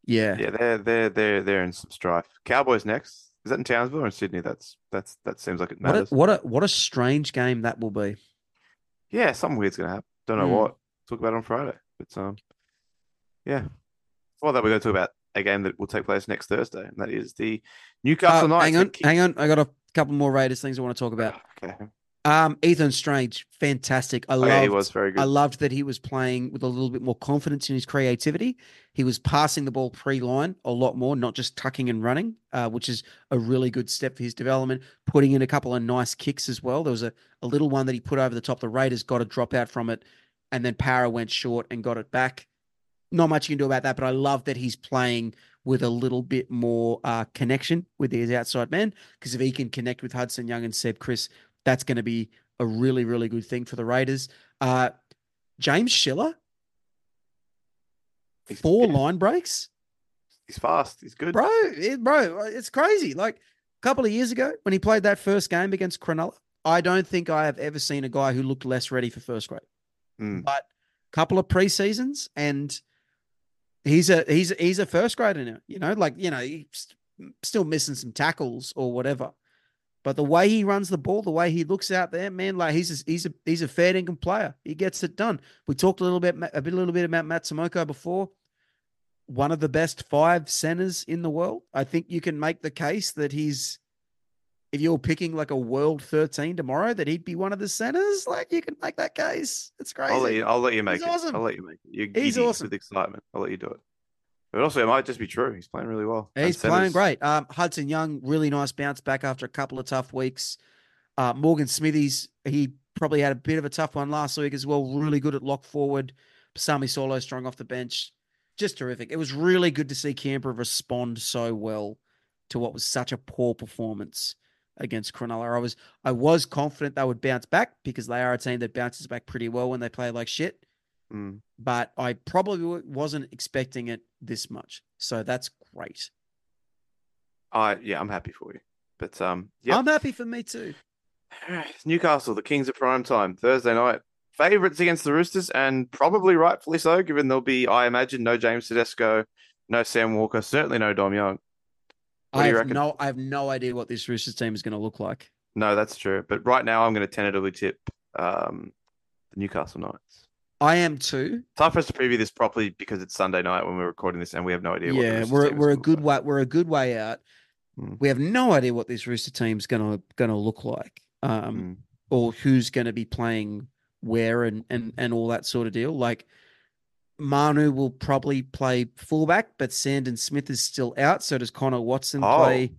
Yeah. Yeah, they're in some strife. Cowboys next. Is that in Townsville or in Sydney? That seems like it matters. What a strange game that will be. Yeah, something weird's gonna happen. Don't know Hmm. what. Talk about it on Friday. But yeah. Before that, we're going to talk about a game that will take place next Thursday, and that is the Newcastle Knights. Hang on. I got a couple more Raiders things I want to talk about. Okay. Ethan Strange, fantastic. Yeah, he was very good. I loved that he was playing with a little bit more confidence in his creativity. He was passing the ball pre-line a lot more, not just tucking and running, which is a really good step for his development. Putting in a couple of nice kicks as well. There was a little one that he put over the top. The Raiders got a drop out from it, and then Para went short and got it back. Not much you can do about that, but I love that he's playing with a little bit more connection with his outside man, because if he can connect with Hudson Young and Seb Chris, that's going to be a really, really good thing for the Raiders. James Schiller, 4 line breaks. He's fast. He's good. Bro, it's crazy. Like a couple of years ago when he played that first game against Cronulla, I don't think I have ever seen a guy who looked less ready for first grade. But a couple of preseasons and he's a first grader now, he's still missing some tackles or whatever. But the way he runs the ball, the way he looks out there, man, like he's a fair dinkum player. He gets it done. We talked a little bit about Matsumoto before. One of the best 5 centers in the world. I think you can make the case that if you're picking like a world 13 tomorrow, that he'd be one of the centers. Like you can make that case. It's crazy. I'll let you make He's it. awesome. I'll let you make it. You're He's giddy awesome with excitement. I'll let you do it. But also, it might just be true. He's playing really well. He's playing great. Hudson Young, really nice bounce back after a couple of tough weeks. Morgan Smithies, he probably had a bit of a tough one last week as well. Really good at lock forward. Pasami Solo strong off the bench. Just terrific. It was really good to see Canberra respond so well to what was such a poor performance against Cronulla. I was confident they would bounce back because they are a team that bounces back pretty well when they play like shit. But I probably wasn't expecting it this much. So that's great. I'm happy for you. But I'm happy for me too. Newcastle, the Kings of prime time, Thursday night. Favourites against the Roosters, and probably rightfully so, given there'll be, I imagine, no James Tedesco, no Sam Walker, certainly no Dom Young. What do you reckon? I have no idea what this Roosters team is going to look like. No, that's true. But right now, I'm going to tentatively tip the Newcastle Knights. I am too. Tough for us to preview this properly because it's Sunday night when we're recording this, and we have no idea. Yeah, we're a good way. We're a good way out. We have no idea what this Rooster team's going to look like, or who's going to be playing where and all that sort of deal. Like Manu will probably play fullback, but Sandon Smith is still out. So does Connor Watson play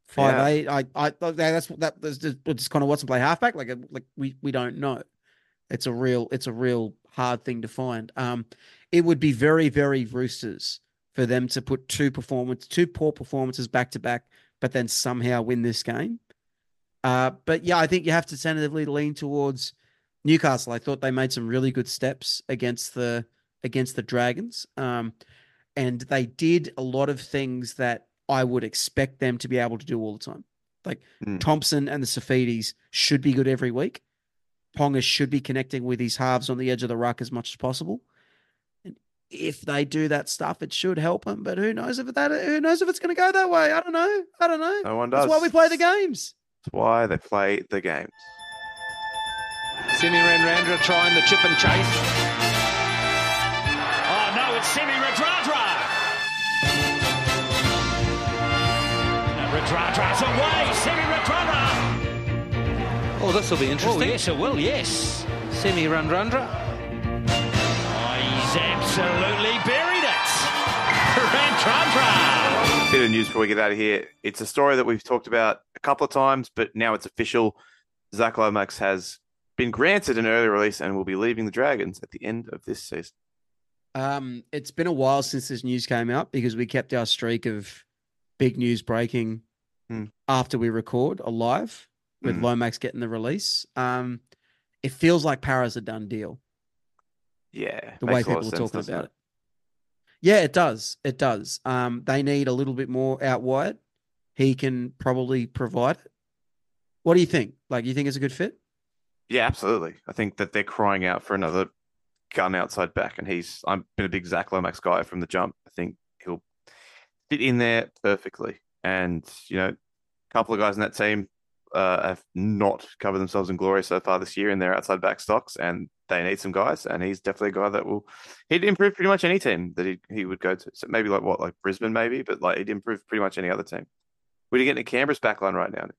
5'8"? Does Connor Watson play halfback? Like we don't know. It's a real hard thing to find. It would be very, very Roosters for them to put 2 poor performances back to back, but then somehow win this game. But yeah, I think you have to tentatively lean towards Newcastle. I thought they made some really good steps against the Dragons. And they did a lot of things that I would expect them to be able to do all the time. Like Thompson and the Safidis should be good every week. Ponga should be connecting with his halves on the edge of the ruck as much as possible. And if they do that stuff, it should help him. But who knows if it's going to go that way? I don't know. No one does. That's why we play the games. That's why they play the games. Simi Radradra trying the chip and chase. Oh no, it's Simi Radradra. Radradra's away. Simi Radradra. Oh, this will be interesting. Oh, yes, it will, yes. Simi Radradra. Oh, he's absolutely buried it. Radradra. Bit of news before we get out of here. It's a story that we've talked about a couple of times, but now it's official. Zach Lomax has been granted an early release and will be leaving the Dragons at the end of this season. It's been a while since this news came out because we kept our streak of big news breaking after we record a live with Lomax getting the release. It feels like Para's a done deal. Yeah. The way people are talking about it. Yeah, it does. It does. They need a little bit more out wide. He can probably provide it. What do you think? Like, you think it's a good fit? Yeah, absolutely. I think that they're crying out for another gun outside back, and I've been a big Zach Lomax guy from the jump. I think fit in there perfectly. And, a couple of guys in that team have not covered themselves in glory so far this year in their outside back stocks, and they need some guys. And he's definitely a guy that he'd improve pretty much any team that he would go to. So maybe like Brisbane, maybe, but like he'd improve pretty much any other team. Would he get into Canberra's back line right now?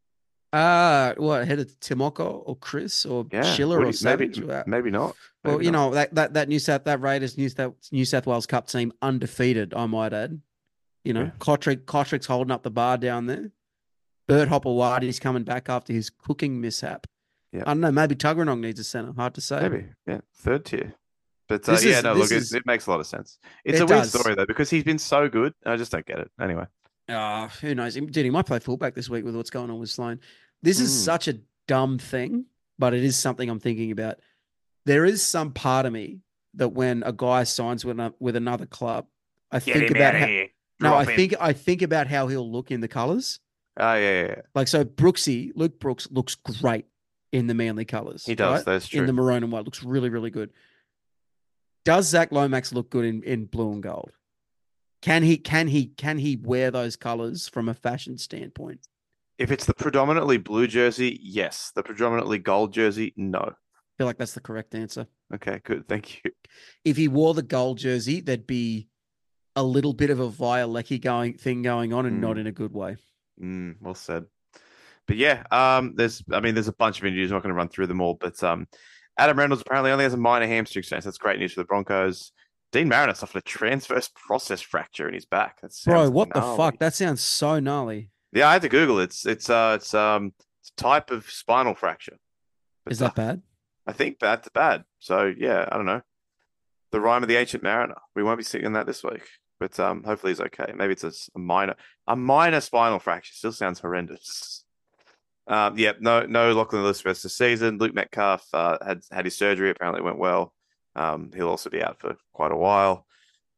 What ahead of Timoko or Chris or Yeah, Schiller or Savage? maybe not. Well, Maybe not. that Raiders New South Wales Cup team undefeated, I might add. Yeah. Kotrick's holding up the bar down there. Bert Hopewadi's coming back after his cooking mishap. Yeah. I don't know. Maybe Tuggeranong needs a centre. Hard to say. Maybe, yeah, third tier. But This is- look, this is- it makes a lot of sense. It's It a weird does. story though because he's been so good. I just don't get it. Anyway, Who knows? Dude, he might play fullback this week with what's going on with Sloan. This is such a dumb thing, but it is something I'm thinking about. There is some part of me that when a guy signs with another club, I think about how I think about how he'll look in the colours. Oh yeah. Like so, Luke Brooks looks great in the Manly colours. He does. right? That's true. In the maroon and white, looks really, really good. Does Zach Lomax look good in blue and gold? Can he wear those colours from a fashion standpoint? If it's the predominantly blue jersey, yes. The predominantly gold jersey, no. I feel like that's the correct answer. Okay, good. Thank you. If he wore the gold jersey, there'd be a little bit of a Violecki going on, and not in a good way. Well said. But yeah, there's a bunch of injuries. I'm not going to run through them all, but Adam Reynolds apparently only has a minor hamstring strain. So that's great news for the Broncos. Dean Mariner suffered a transverse process fracture in his back. Bro, what the fuck? That sounds so gnarly. Yeah, I had to Google it. It's a type of spinal fracture. But, Is that bad? I think that's bad. So yeah, I don't know. The rhyme of the ancient mariner. We won't be seeing that this week, but hopefully he's okay. Maybe it's a minor spinal fracture. Still sounds horrendous. No Lachlan Lewis for the rest of the season. Luke Metcalf had his surgery. Apparently it went well. He'll also be out for quite a while.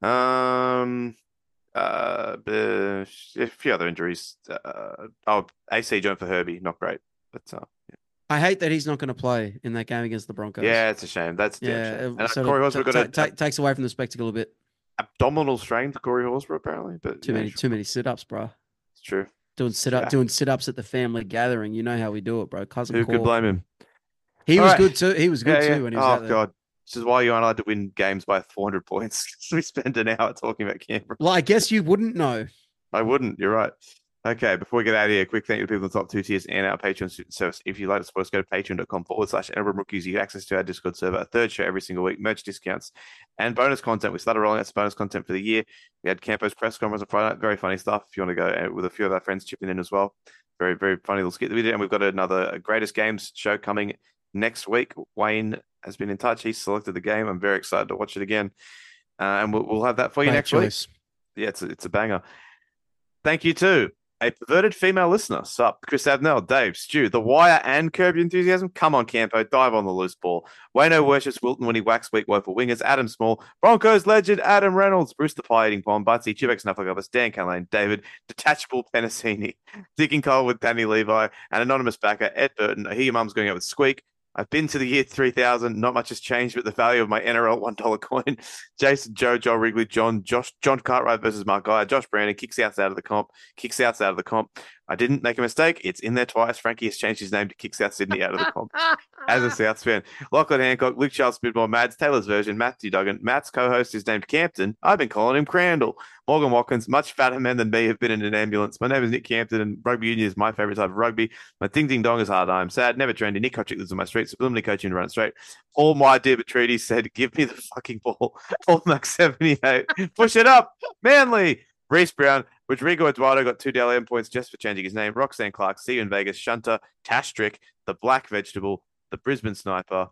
A few other injuries. AC joint for Herbie, not great. But yeah. I hate that he's not going to play in that game against the Broncos. Yeah, it's a shame. That's a shame. And sort Corey of Horsburgh got takes away from the spectacle a bit. Abdominal strain for Corey Horsburgh apparently, but Too many sit-ups, bro. It's true. Doing sit-ups at the family gathering. You know how we do it, bro. Cousin Who Cor. could blame him? He was good too. He was good too when he was out there. God. This is why you aren't allowed to win games by 400 points. We spend an hour talking about Canberra. Well, I guess you wouldn't know. I wouldn't. You're right. Okay, before we get out of here, quick thank you to people in the top 2 tiers and our Patreon service. If you'd like to support us, go to patreon.com/NRL Rookies. You get access to our Discord server, a third show every single week, merch discounts, and bonus content. We started rolling out some bonus content for the year. We had Campo's press conference on Friday night. Very funny stuff. If you want to go with a few of our friends chipping in as well. Very, very funny little skit that we did. And we've got another Greatest Games show coming next week. Wayne has been in touch. He's selected the game. I'm very excited to watch it again. And we'll have that for you next week. Yeah, it's a banger. Thank you too. A perverted female listener. Sup, Chris Abnell, Dave, Stu, The Wire, and Curb Your Enthusiasm. Come on, Campo, dive on the loose ball. Wayno worships Wilton when he whacks weak woeful wingers. Adam Small, Broncos legend Adam Reynolds, Bruce the Pie Eating Bomb, Butsy, Chibex Snuffleupagus, Dan Callahan, David, Detachable Penasini, Digging Cole with Danny Levi, and anonymous backer Ed Burton. I hear your mum's going out with Squeak. I've been to the year 3000. Not much has changed, but the value of my NRL $1 coin. Jason, Joe Wrigley, John Cartwright versus Mark Guy. Josh Brandon kicks out of the comp. I didn't make a mistake. It's in there twice. Frankie has changed his name to Kick South Sydney out of the comp. As a Souths fan. Lachlan Hancock, Luke Charles Spidmore, Mads, Taylor's version, Matthew Duggan. Matt's co-host is named Campton. I've been calling him Crandall. Morgan Watkins, much fatter men than me have been in an ambulance. My name is Nick Campton, and rugby union is my favourite type of rugby. My ding ding dong is hard. I'm sad, never trendy. Nick Kotrick lives on my street, subliminally coaching to run it straight. All my dear Treaty said, give me the fucking ball. Paul Max 78. Push it up. Manly. Reese Brown, Rodrigo Eduardo got 2 Dally M points just for changing his name. Roxanne Clark, see you in Vegas. Shunter, Tashtrick, the Black Vegetable, the Brisbane Sniper,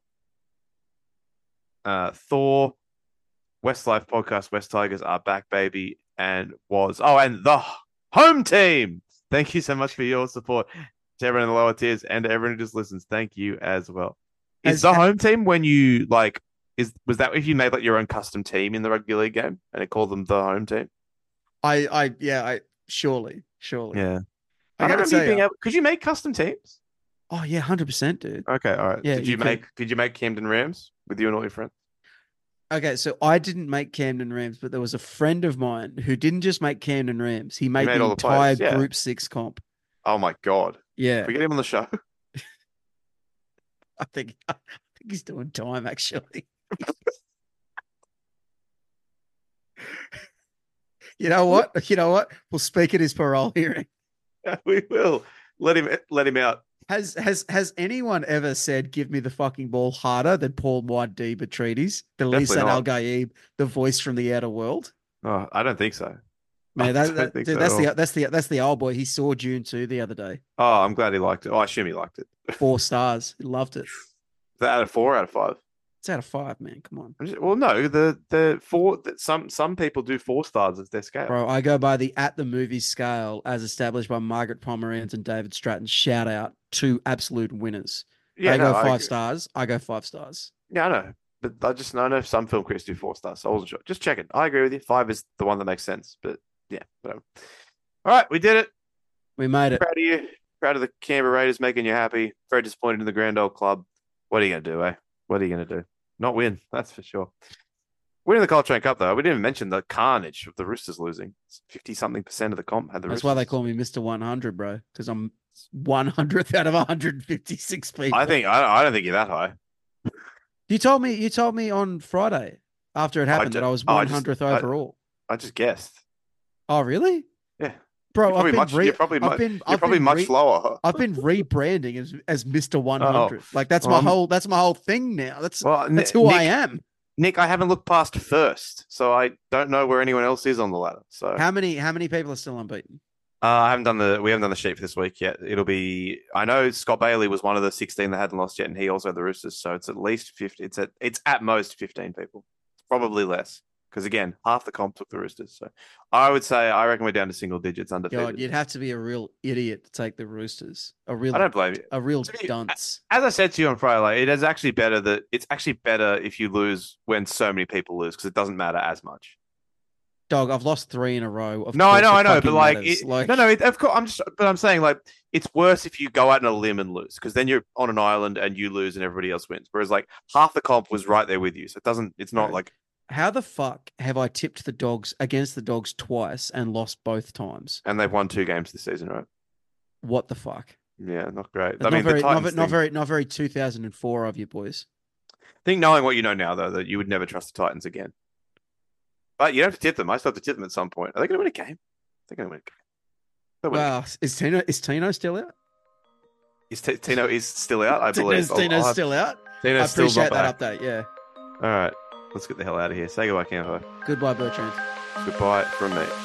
Thor, Westlife Podcast, West Tigers are back, baby, and the home team. Thank you so much for your support to everyone in the lower tiers and to everyone who just listens. Thank you as well. Is the home team when you was that if you made like your own custom team in the rugby league game and it called them the home team? Surely. Yeah. I gotta say, could you make custom teams? Oh yeah, 100%, dude. Okay, all right. Yeah, Did you make Camden Rams with you and all your friends? Okay, so I didn't make Camden Rams, but there was a friend of mine who didn't just make Camden Rams. He made made the all the entire players, yeah. Group 6 comp. Oh my God. Yeah, Can we get him on the show? I think he's doing time actually. You know what? You know what? We'll speak at his parole hearing. We will. Let him out. Has anyone ever said, "Give me the fucking ball" harder than Paul Muad'Dib Atreides, the Definitely Lisan not. Al Gaib, the voice from the outer world? Oh, I don't think so. Man, I don't think dude, so that's at all. that's the old boy. He saw June 2 the other day. Oh, I'm glad he liked it. Oh, I assume he liked it. 4 stars. He loved it. Is that out of 4 out of 5? It's out of 5, man. Come on. Well, no, the 4. Some people do 4 stars as their scale. Bro, I go by the at the movies scale as established by Margaret Pomerantz and David Stratton. Shout out to absolute winners. Yeah, They no, go I 5 agree. stars. I go 5 stars. Yeah, I know, but I know some film critics do 4 stars. So I wasn't sure. Just check it. I agree with you. 5 is the one that makes sense. But yeah, whatever. All right, we did it. We made it. Proud of you. Proud of the Canberra Raiders making you happy. Very disappointed in the Grand Old Club. What are you gonna do, eh? What are you gonna do? Not win, that's for sure. Winning the Coltrane Cup, though, we didn't even mention the carnage of the Roosters losing. 50-something% of the comp had the That's Roosters. why they call me Mr. 100, bro, because I'm 100th out of 156 people. I don't think you're that high. You told me on Friday after it happened that I was 100th overall. I just guessed. Oh, really? Yeah. Bro, You're probably much slower. I've been rebranding as Mr. 100. Oh, Like that's my whole thing now. That's who I am. Nick, I haven't looked past first, so I don't know where anyone else is on the ladder. So How many people are still unbeaten? we haven't done the sheet for this week yet. It'll be, I know Scott Bailey was one of the 16 that hadn't lost yet, and he also had the Roosters, so it's at least 50. It's at most 15 people. It's probably less. Because again, half the comp took the Roosters. So I reckon we're down to single digits undefeated. God, you'd have to be a real idiot to take the Roosters. I don't blame you. A real dunce. As I said to you on Friday, like, it's actually better if you lose when so many people lose because it doesn't matter as much. Dog, I've lost 3 in a row. No, I know, but of course, I'm saying like it's worse if you go out on a limb and lose because then you're on an island and you lose and everybody else wins. Whereas like half the comp was right there with you, so it's not like. How the fuck have I tipped the Dogs against the Dogs twice and lost both times? And they've won 2 games this season, right? What the fuck? Yeah, not great. Not very 2004 of you boys. I think knowing what you know now, though, that you would never trust the Titans again. But you don't have to tip them. I still have to tip them at some point. Are they going to win a game? They're going to win a game. Wow, is Tino still out? Tino is still out, I believe. Tino's still out? Tino's I appreciate still not that back. update, yeah. All right, let's get the hell out of here. Say goodbye, Campo. Goodbye, Bertrand. Goodbye from me.